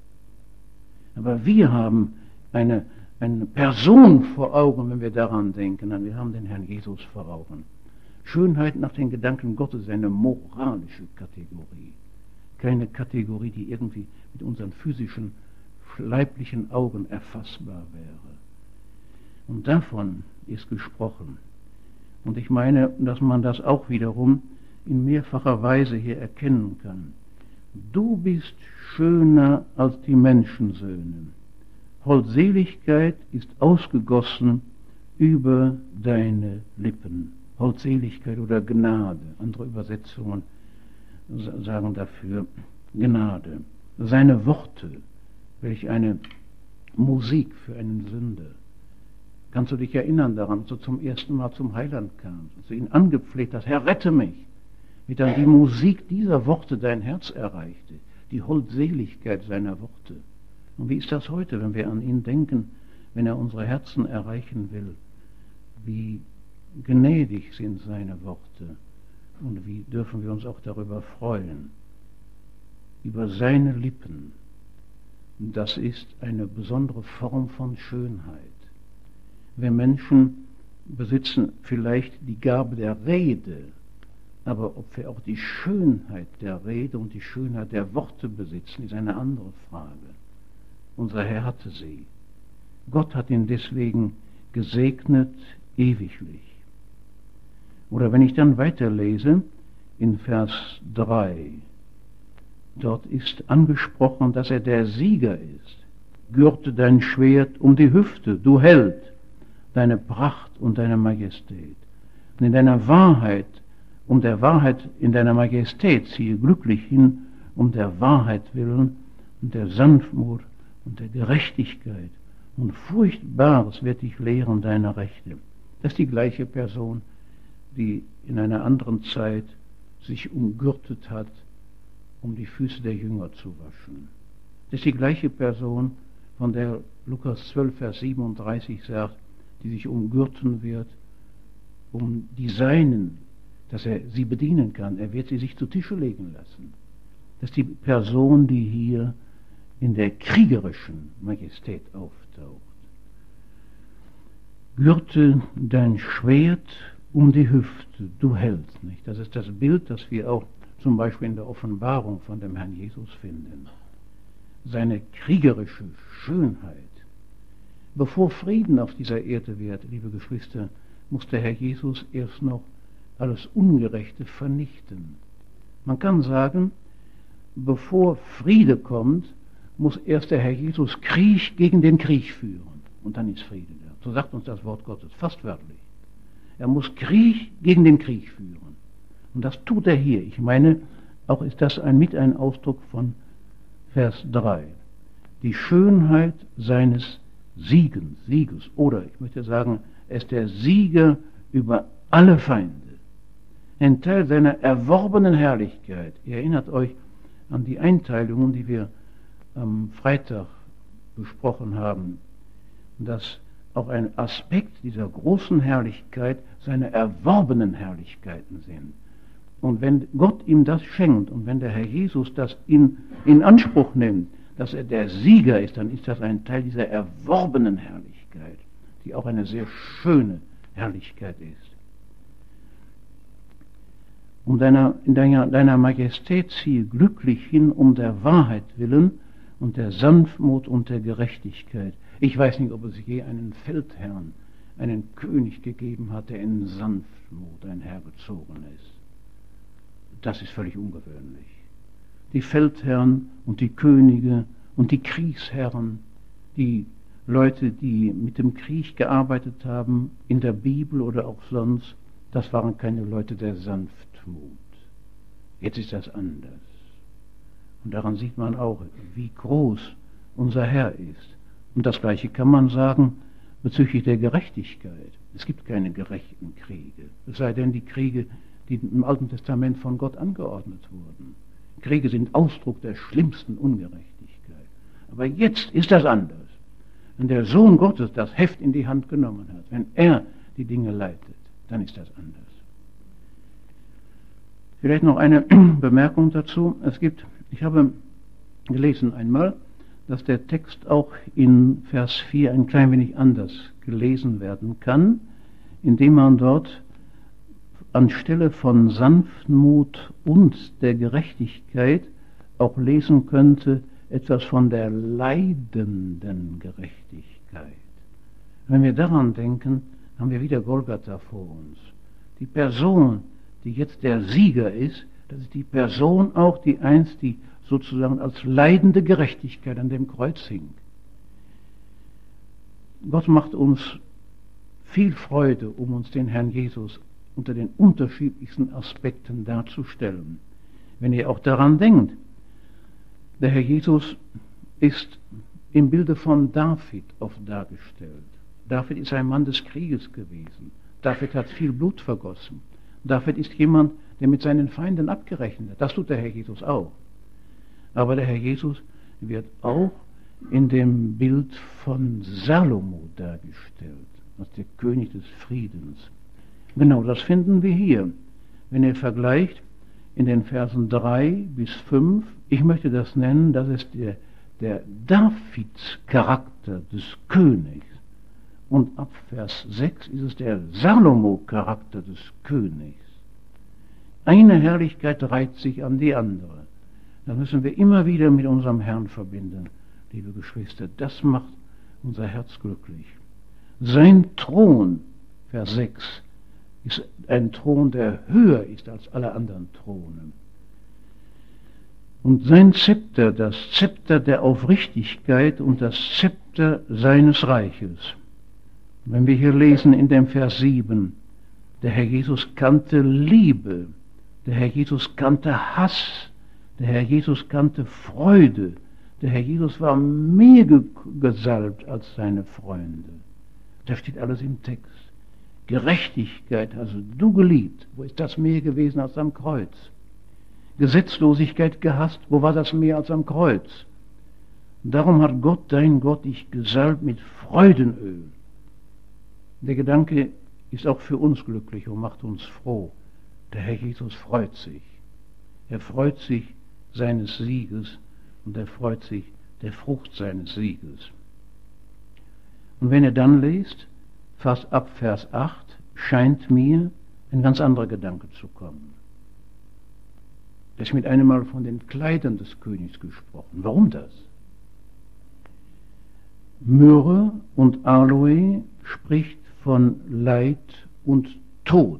Speaker 1: Aber wir haben eine Person vor Augen, wenn wir daran denken. Wir haben den Herrn Jesus vor Augen. Schönheit nach den Gedanken Gottes ist eine moralische Kategorie. Keine Kategorie, die irgendwie mit unseren physischen, leiblichen Augen erfassbar wäre. Und davon ist gesprochen. Und ich meine, dass man das auch wiederum in mehrfacher Weise hier erkennen kann. Du bist schöner als die Menschensöhne. Holdseligkeit ist ausgegossen über deine Lippen. Holdseligkeit oder Gnade. Andere Übersetzungen sagen dafür Gnade. Seine Worte, welch eine Musik für einen Sünder. Kannst du dich erinnern daran, als du zum ersten Mal zum Heiland kamst, als du ihn angefleht hast, Herr, rette mich, wie dann die Musik dieser Worte dein Herz erreichte, die Holdseligkeit seiner Worte. Und wie ist das heute, wenn wir an ihn denken, wenn er unsere Herzen erreichen will? Wie gnädig sind seine Worte und wie dürfen wir uns auch darüber freuen, über seine Lippen. Das ist eine besondere Form von Schönheit. Wir Menschen besitzen vielleicht die Gabe der Rede, aber ob wir auch die Schönheit der Rede und die Schönheit der Worte besitzen, ist eine andere Frage. Unser Herr hatte sie. Gott hat ihn deswegen gesegnet ewiglich. Oder wenn ich dann weiterlese, in Vers 3, dort ist angesprochen, dass er der Sieger ist. gürte dein Schwert um die Hüfte, du Held, deine Pracht und deine Majestät. Und in deiner Wahrheit, um der Wahrheit in deiner Majestät ziehe glücklich hin, um der Wahrheit willen und der Sanftmut und der Gerechtigkeit. Und Furchtbares wird dich lehren deiner Rechte. Das ist die gleiche Person, die in einer anderen Zeit sich umgürtet hat, um die Füße der Jünger zu waschen. Das ist die gleiche Person, von der Lukas 12, Vers 37 sagt, die sich umgürten wird, um die Seinen, dass er sie bedienen kann. Er wird sie sich zu Tische legen lassen. Das ist die Person, die hier in der kriegerischen Majestät auftaucht. Gürte dein Schwert um die Hüfte, du Held. Nicht? Das ist das Bild, das wir auch zum Beispiel in der Offenbarung von dem Herrn Jesus finden. Seine kriegerische Schönheit. Bevor Frieden auf dieser Erde wird, liebe Geschwister, muss der Herr Jesus erst noch alles Ungerechte vernichten. Man kann sagen, bevor Friede kommt, muss erst der Herr Jesus Krieg gegen den Krieg führen. Und dann ist Friede da. So sagt uns das Wort Gottes, fast wörtlich. Er muss Krieg gegen den Krieg führen. Und das tut er hier. Ich meine, auch ist das ein Ausdruck von Vers 3. Die Schönheit seines Sieges. Oder ich möchte sagen, er ist der Sieger über alle Feinde. Ein Teil seiner erworbenen Herrlichkeit. Ihr erinnert euch an die Einteilungen, die wir am Freitag besprochen haben, dass auch ein Aspekt dieser großen Herrlichkeit seine erworbenen Herrlichkeiten sind. Und wenn Gott ihm das schenkt und wenn der Herr Jesus das in Anspruch nimmt, dass er der Sieger ist, dann ist das ein Teil dieser erworbenen Herrlichkeit, die auch eine sehr schöne Herrlichkeit ist. In deiner Majestät ziehe glücklich hin, um der Wahrheit willen und der Sanftmut und der Gerechtigkeit. Ich weiß nicht, ob es je einen Feldherrn, einen König gegeben hat, der in Sanftmut einhergezogen ist. Das ist völlig ungewöhnlich. Die Feldherren und die Könige und die Kriegsherren, die Leute, die mit dem Krieg gearbeitet haben, in der Bibel oder auch sonst, das waren keine Leute der Sanftmut. Jetzt ist das anders. Und daran sieht man auch, wie groß unser Herr ist. Und das Gleiche kann man sagen bezüglich der Gerechtigkeit. Es gibt keine gerechten Kriege, es sei denn die Kriege, die im Alten Testament von Gott angeordnet wurden. Kriege sind Ausdruck der schlimmsten Ungerechtigkeit. Aber jetzt ist das anders. Wenn der Sohn Gottes das Heft in die Hand genommen hat, wenn er die Dinge leitet, dann ist das anders. Vielleicht noch eine Bemerkung dazu. Ich habe gelesen einmal, dass der Text auch in Vers 4 ein klein wenig anders gelesen werden kann, indem man dort anstelle von Sanftmut und der Gerechtigkeit auch lesen könnte, etwas von der leidenden Gerechtigkeit. Wenn wir daran denken, haben wir wieder Golgatha vor uns. Die Person, die jetzt der Sieger ist, das ist die Person auch, die sozusagen als leidende Gerechtigkeit an dem Kreuz hing. Gott macht uns viel Freude, um uns den Herrn Jesus unter den unterschiedlichsten Aspekten darzustellen. Wenn ihr auch daran denkt, der Herr Jesus ist im Bilde von David oft dargestellt. David ist ein Mann des Krieges gewesen. David hat viel Blut vergossen. David ist jemand, der mit seinen Feinden abgerechnet hat. Das tut der Herr Jesus auch. Aber der Herr Jesus wird auch in dem Bild von Salomo dargestellt, als der König des Friedens. Genau, das finden wir hier. Wenn ihr vergleicht in den Versen 3 bis 5, ich möchte das nennen, das ist der Davids-Charakter des Königs. Und ab Vers 6 ist es der Salomo-Charakter des Königs. Eine Herrlichkeit reiht sich an die andere. Das müssen wir immer wieder mit unserem Herrn verbinden, liebe Geschwister. Das macht unser Herz glücklich. Sein Thron, Vers 6, ist ein Thron, der höher ist als alle anderen Throne. Und sein Zepter, das Zepter der Aufrichtigkeit und das Zepter seines Reiches. Wenn wir hier lesen in dem Vers 7, der Herr Jesus kannte Liebe, der Herr Jesus kannte Hass, der Herr Jesus kannte Freude, der Herr Jesus war mehr gesalbt als seine Freunde. Da steht alles im Text. Gerechtigkeit hast du geliebt. Wo ist das mehr gewesen als am Kreuz? Gesetzlosigkeit gehasst. Wo war das mehr als am Kreuz? Darum hat Gott, dein Gott, dich gesalbt mit Freudenöl. Der Gedanke ist auch für uns glücklich und macht uns froh. Der Herr Jesus freut sich. Er freut sich seines Sieges und er freut sich der Frucht seines Sieges. Und wenn ihr dann lest, fast ab Vers 8, scheint mir ein ganz anderer Gedanke zu kommen. Da ist mit einem Mal von den Kleidern des Königs gesprochen. Warum das? Myrrhe und Aloe spricht von Leid und Tod.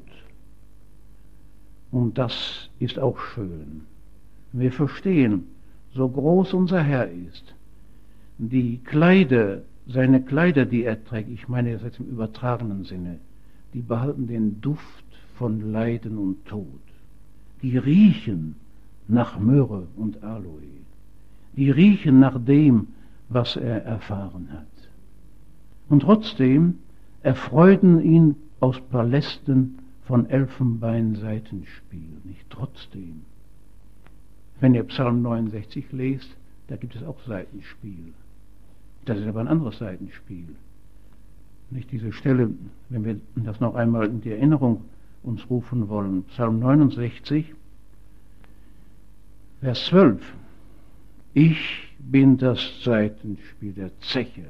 Speaker 1: Und das ist auch schön. Wir verstehen, so groß unser Herr ist, die Kleider, seine Kleider, die er trägt, ich meine das jetzt im übertragenen Sinne, die behalten den Duft von Leiden und Tod. Die riechen nach Myrrhe und Aloe. Die riechen nach dem, was er erfahren hat. Und trotzdem erfreuten ihn aus Palästen von Elfenbein Saitenspiel. Nicht trotzdem. Wenn ihr Psalm 69 lest, da gibt es auch Saitenspiel. Das ist aber ein anderes Saitenspiel. Nicht diese Stelle, wenn wir das noch einmal in die Erinnerung uns rufen wollen. Psalm 69, Vers 12. Ich bin das Saitenspiel der Zeche.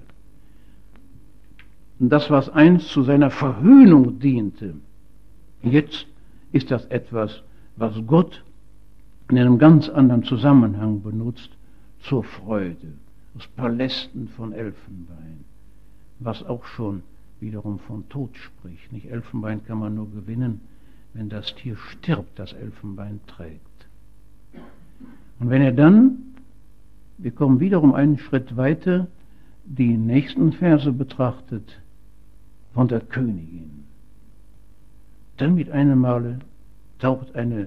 Speaker 1: Und das, was einst zu seiner Verhöhnung diente, jetzt ist das etwas, was Gott in einem ganz anderen Zusammenhang benutzt, zur Freude, aus Palästen von Elfenbein, was auch schon wiederum von Tod spricht. Nicht Elfenbein kann man nur gewinnen, wenn das Tier stirbt, das Elfenbein trägt. Und wenn er dann, wir kommen wiederum einen Schritt weiter, die nächsten Verse betrachtet, von der Königin, dann mit einem Male taucht eine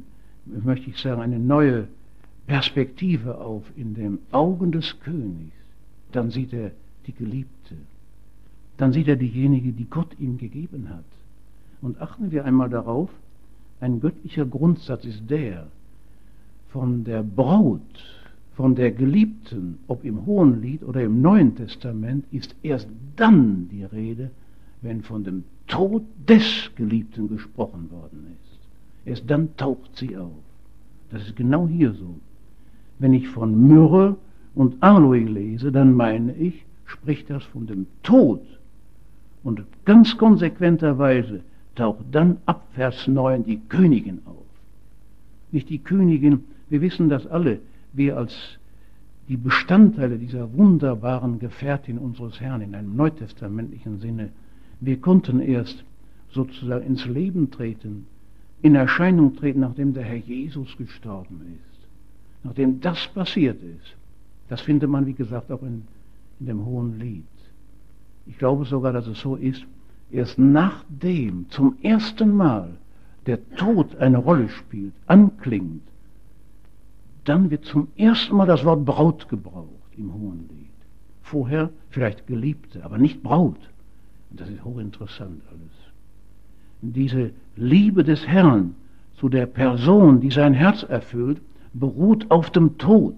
Speaker 1: neue Perspektive auf in den Augen des Königs. Dann sieht er die Geliebte. Dann sieht er diejenige, die Gott ihm gegeben hat. Und achten wir einmal darauf, ein göttlicher Grundsatz ist der, von der Braut, von der Geliebten, ob im Hohenlied oder im Neuen Testament, ist erst dann die Rede, wenn von dem Tod des Geliebten gesprochen worden ist. Erst dann taucht sie auf. Das ist genau hier so. Wenn ich von Myrrhe und Aloe lese, dann meine ich, spricht das von dem Tod. Und ganz konsequenterweise taucht dann ab Vers 9 die Königin auf. Nicht die Königin, wir wissen das alle, wir als die Bestandteile dieser wunderbaren Gefährtin unseres Herrn in einem neutestamentlichen Sinne, wir konnten erst sozusagen ins Leben treten, in Erscheinung treten, nachdem der Herr Jesus gestorben ist. Nachdem das passiert ist. Das findet man, wie gesagt, auch in dem Hohen Lied. Ich glaube sogar, dass es so ist, erst nachdem zum ersten Mal der Tod eine Rolle spielt, anklingt, dann wird zum ersten Mal das Wort Braut gebraucht im Hohen Lied. Vorher vielleicht Geliebte, aber nicht Braut. Und das ist hochinteressant alles. Diese Liebe des Herrn zu der Person, die sein Herz erfüllt, beruht auf dem Tod.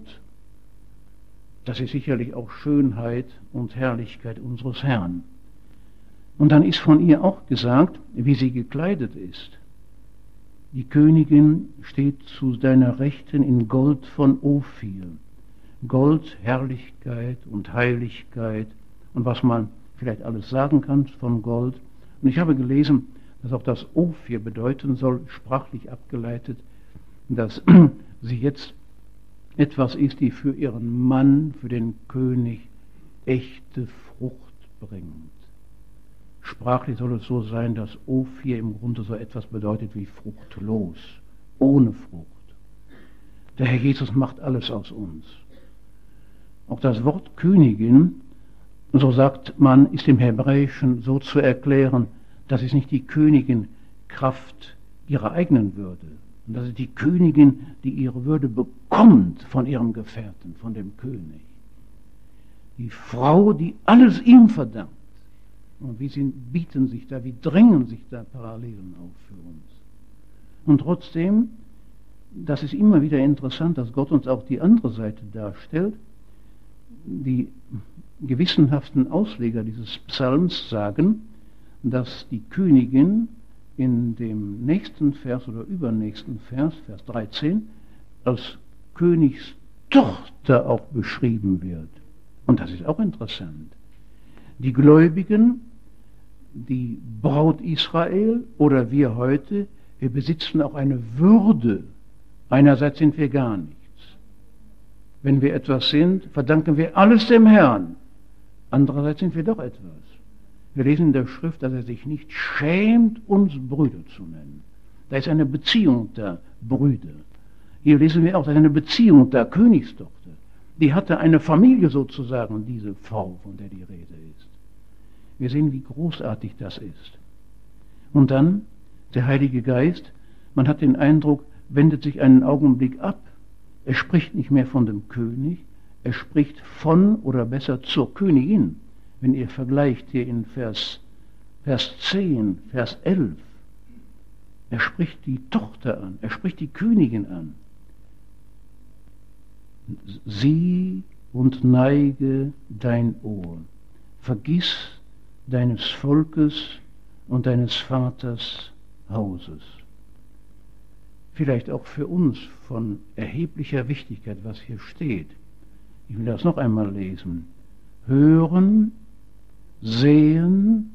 Speaker 1: Das ist sicherlich auch Schönheit und Herrlichkeit unseres Herrn. Und dann ist von ihr auch gesagt, wie sie gekleidet ist. Die Königin steht zu deiner Rechten in Gold von Ophir. Gold, Herrlichkeit und Heiligkeit und was man vielleicht alles sagen kann von Gold. Und ich habe gelesen, dass auch das Ophir bedeuten soll, sprachlich abgeleitet, dass sie jetzt etwas ist, die für ihren Mann, für den König, echte Frucht bringt. Sprachlich soll es so sein, dass Ophir im Grunde so etwas bedeutet wie fruchtlos, ohne Frucht. Der Herr Jesus macht alles aus uns. Auch das Wort Königin, so sagt man, ist im Hebräischen so zu erklären, das ist nicht die Königin Kraft ihrer eigenen Würde. Und das ist die Königin, die ihre Würde bekommt von ihrem Gefährten, von dem König. Die Frau, die alles ihm verdankt. Und wie sie bieten sich da, wie drängen sich da Parallelen auf für uns. Und trotzdem, das ist immer wieder interessant, dass Gott uns auch die andere Seite darstellt. Die gewissenhaften Ausleger dieses Psalms sagen, dass die Königin in dem nächsten Vers oder übernächsten Vers, Vers 13, als Königstochter auch beschrieben wird. Und das ist auch interessant. Die Gläubigen, die Braut Israel oder wir heute, wir besitzen auch eine Würde. Einerseits sind wir gar nichts. Wenn wir etwas sind, verdanken wir alles dem Herrn. Andererseits sind wir doch etwas. Wir lesen in der Schrift, dass er sich nicht schämt, uns Brüder zu nennen. Da ist eine Beziehung da, Brüder. Hier lesen wir auch, da ist eine Beziehung da, Königstochter. Die hatte eine Familie sozusagen, diese Frau, von der die Rede ist. Wir sehen, wie großartig das ist. Und dann, der Heilige Geist, man hat den Eindruck, wendet sich einen Augenblick ab. Er spricht nicht mehr von dem König, er spricht von oder besser zur Königin. Wenn ihr vergleicht hier in Vers 10, Vers 11, er spricht die Tochter an, er spricht die Königin an. Sieh und neige dein Ohr, vergiss deines Volkes und deines Vaters Hauses. Vielleicht auch für uns von erheblicher Wichtigkeit, was hier steht. Ich will das noch einmal lesen. Hören, sehen,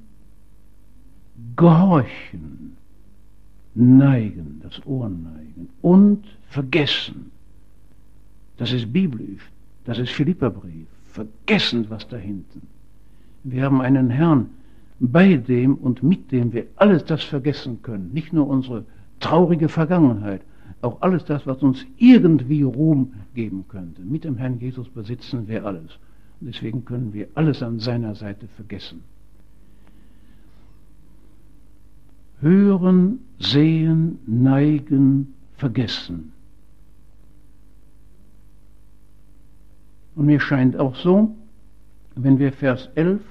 Speaker 1: gehorchen, neigen, das Ohr neigen und vergessen. Das ist biblisch, das ist Philipperbrief. Vergessen, was da hinten. Wir haben einen Herrn, bei dem und mit dem wir alles das vergessen können. Nicht nur unsere traurige Vergangenheit, auch alles das, was uns irgendwie Ruhm geben könnte. Mit dem Herrn Jesus besitzen wir alles. Und deswegen können wir alles an seiner Seite vergessen. Hören, sehen, neigen, vergessen. Und mir scheint auch so, wenn wir Vers 11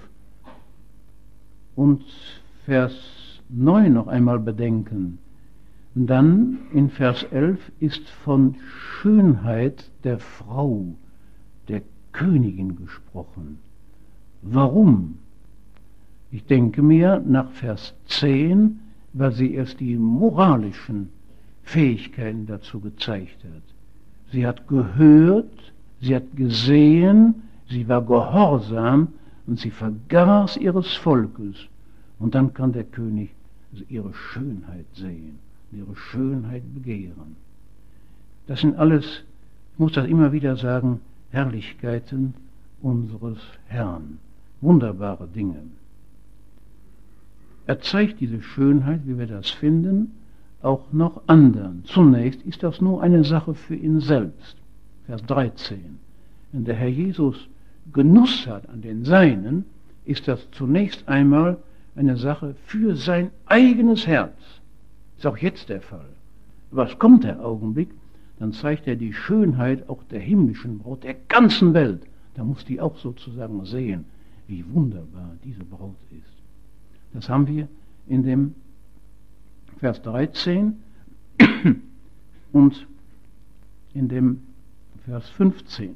Speaker 1: und Vers 9 noch einmal bedenken, dann in Vers 11 ist von Schönheit der Frau, der Königin gesprochen. Warum? Ich denke mir nach Vers 10, weil sie erst die moralischen Fähigkeiten dazu gezeigt hat. Sie hat gehört, sie hat gesehen, sie war gehorsam und sie vergaß ihres Volkes. Und dann kann der König ihre Schönheit sehen, ihre Schönheit begehren. Das sind alles, ich muss das immer wieder sagen, Herrlichkeiten unseres Herrn. Wunderbare Dinge. Er zeigt diese Schönheit, wie wir das finden, auch noch anderen. Zunächst ist das nur eine Sache für ihn selbst. Vers 13. Wenn der Herr Jesus Genuss hat an den Seinen, ist das zunächst einmal eine Sache für sein eigenes Herz. Ist auch jetzt der Fall. Was kommt der Augenblick? Dann zeigt er die Schönheit auch der himmlischen Braut, der ganzen Welt. Da muss die auch sozusagen sehen, wie wunderbar diese Braut ist. Das haben wir in dem Vers 13 und in dem Vers 15.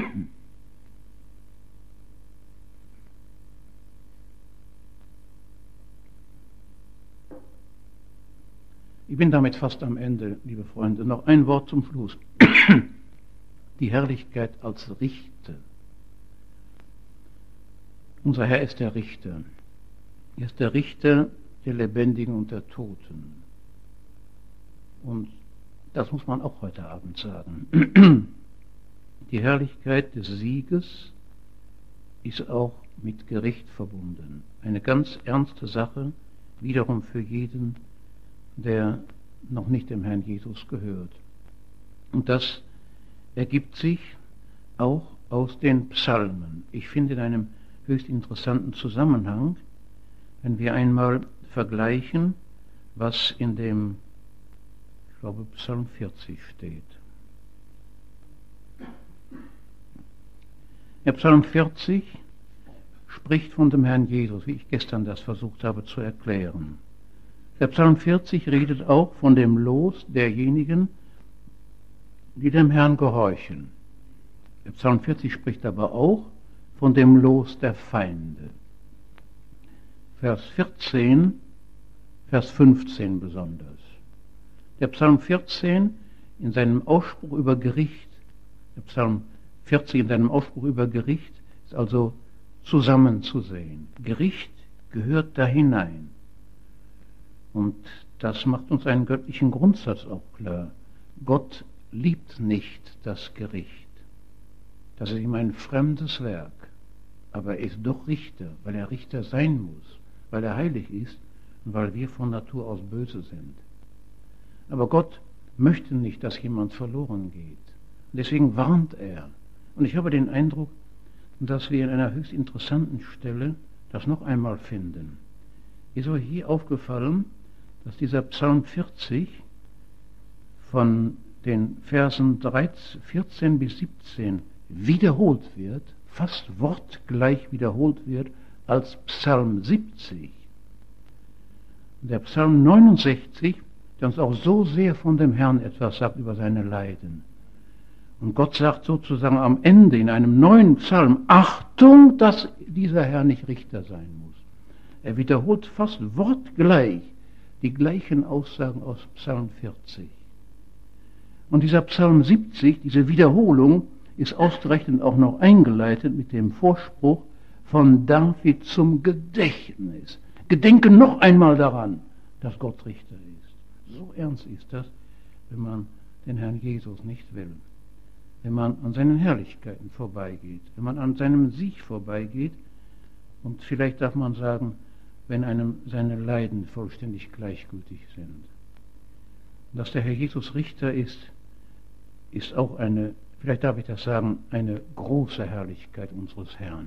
Speaker 1: Ich bin damit fast am Ende, liebe Freunde. Noch ein Wort zum Schluss. Die Herrlichkeit als Richter. Unser Herr ist der Richter. Er ist der Richter der Lebendigen und der Toten. Und das muss man auch heute Abend sagen. Die Herrlichkeit des Sieges ist auch mit Gericht verbunden. Eine ganz ernste Sache, wiederum für jeden, der noch nicht dem Herrn Jesus gehört. Und das ergibt sich auch aus den Psalmen. Ich finde in einem höchst interessanten Zusammenhang, wenn wir einmal vergleichen, was in dem, ich glaube, Psalm 40 steht. Der Psalm 40 spricht von dem Herrn Jesus, wie ich gestern das versucht habe zu erklären. Der Psalm 40 redet auch von dem Los derjenigen, die dem Herrn gehorchen. Der Psalm 40 spricht aber auch von dem Los der Feinde. Vers 14, Vers 15 besonders. Der Psalm 14 in seinem Ausspruch über Gericht, der Psalm 40 in seinem Ausspruch über Gericht ist also zusammenzusehen. Gericht gehört da hinein. Und das macht uns einen göttlichen Grundsatz auch klar. Gott liebt nicht das Gericht. Das ist ihm ein fremdes Werk. Aber er ist doch Richter, weil er Richter sein muss, weil er heilig ist und weil wir von Natur aus böse sind. Aber Gott möchte nicht, dass jemand verloren geht. Deswegen warnt er. Und ich habe den Eindruck, dass wir in einer höchst interessanten Stelle das noch einmal finden. Ist euch hier aufgefallen, dass dieser Psalm 40 von den Versen 14 bis 17 wiederholt wird, fast wortgleich wiederholt wird als Psalm 70. Der Psalm 69, der uns auch so sehr von dem Herrn etwas sagt über seine Leiden. Und Gott sagt sozusagen am Ende in einem neuen Psalm, Achtung, dass dieser Herr nicht Richter sein muss. Er wiederholt fast wortgleich die gleichen Aussagen aus Psalm 40. Und dieser Psalm 70, diese Wiederholung, ist ausgerechnet auch noch eingeleitet mit dem Vorspruch von David zum Gedächtnis. Gedenke noch einmal daran, dass Gott Richter ist. So ernst ist das, wenn man den Herrn Jesus nicht will. Wenn man an seinen Herrlichkeiten vorbeigeht, wenn man an seinem Sieg vorbeigeht und vielleicht darf man sagen, wenn einem seine Leiden vollständig gleichgültig sind. Dass der Herr Jesus Richter ist auch eine, vielleicht darf ich das sagen, eine große Herrlichkeit unseres Herrn.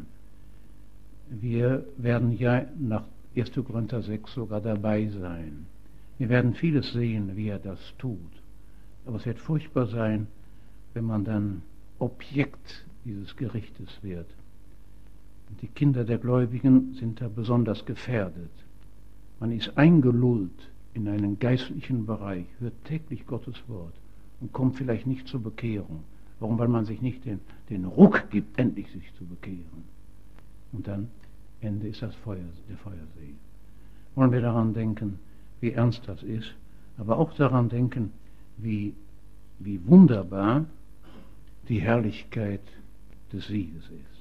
Speaker 1: Wir werden ja nach 1. Korinther 6 sogar dabei sein. Wir werden vieles sehen, wie er das tut. Aber es wird furchtbar sein, wenn man dann Objekt dieses Gerichtes wird. Und die Kinder der Gläubigen sind da besonders gefährdet. Man ist eingelullt in einen geistlichen Bereich, hört täglich Gottes Wort und kommt vielleicht nicht zur Bekehrung. Warum? Weil man sich nicht den Ruck gibt, endlich sich zu bekehren. Und dann, Ende ist das der Feuersee. Wollen wir daran denken, wie ernst das ist, aber auch daran denken, wie wunderbar die Herrlichkeit des Sieges ist.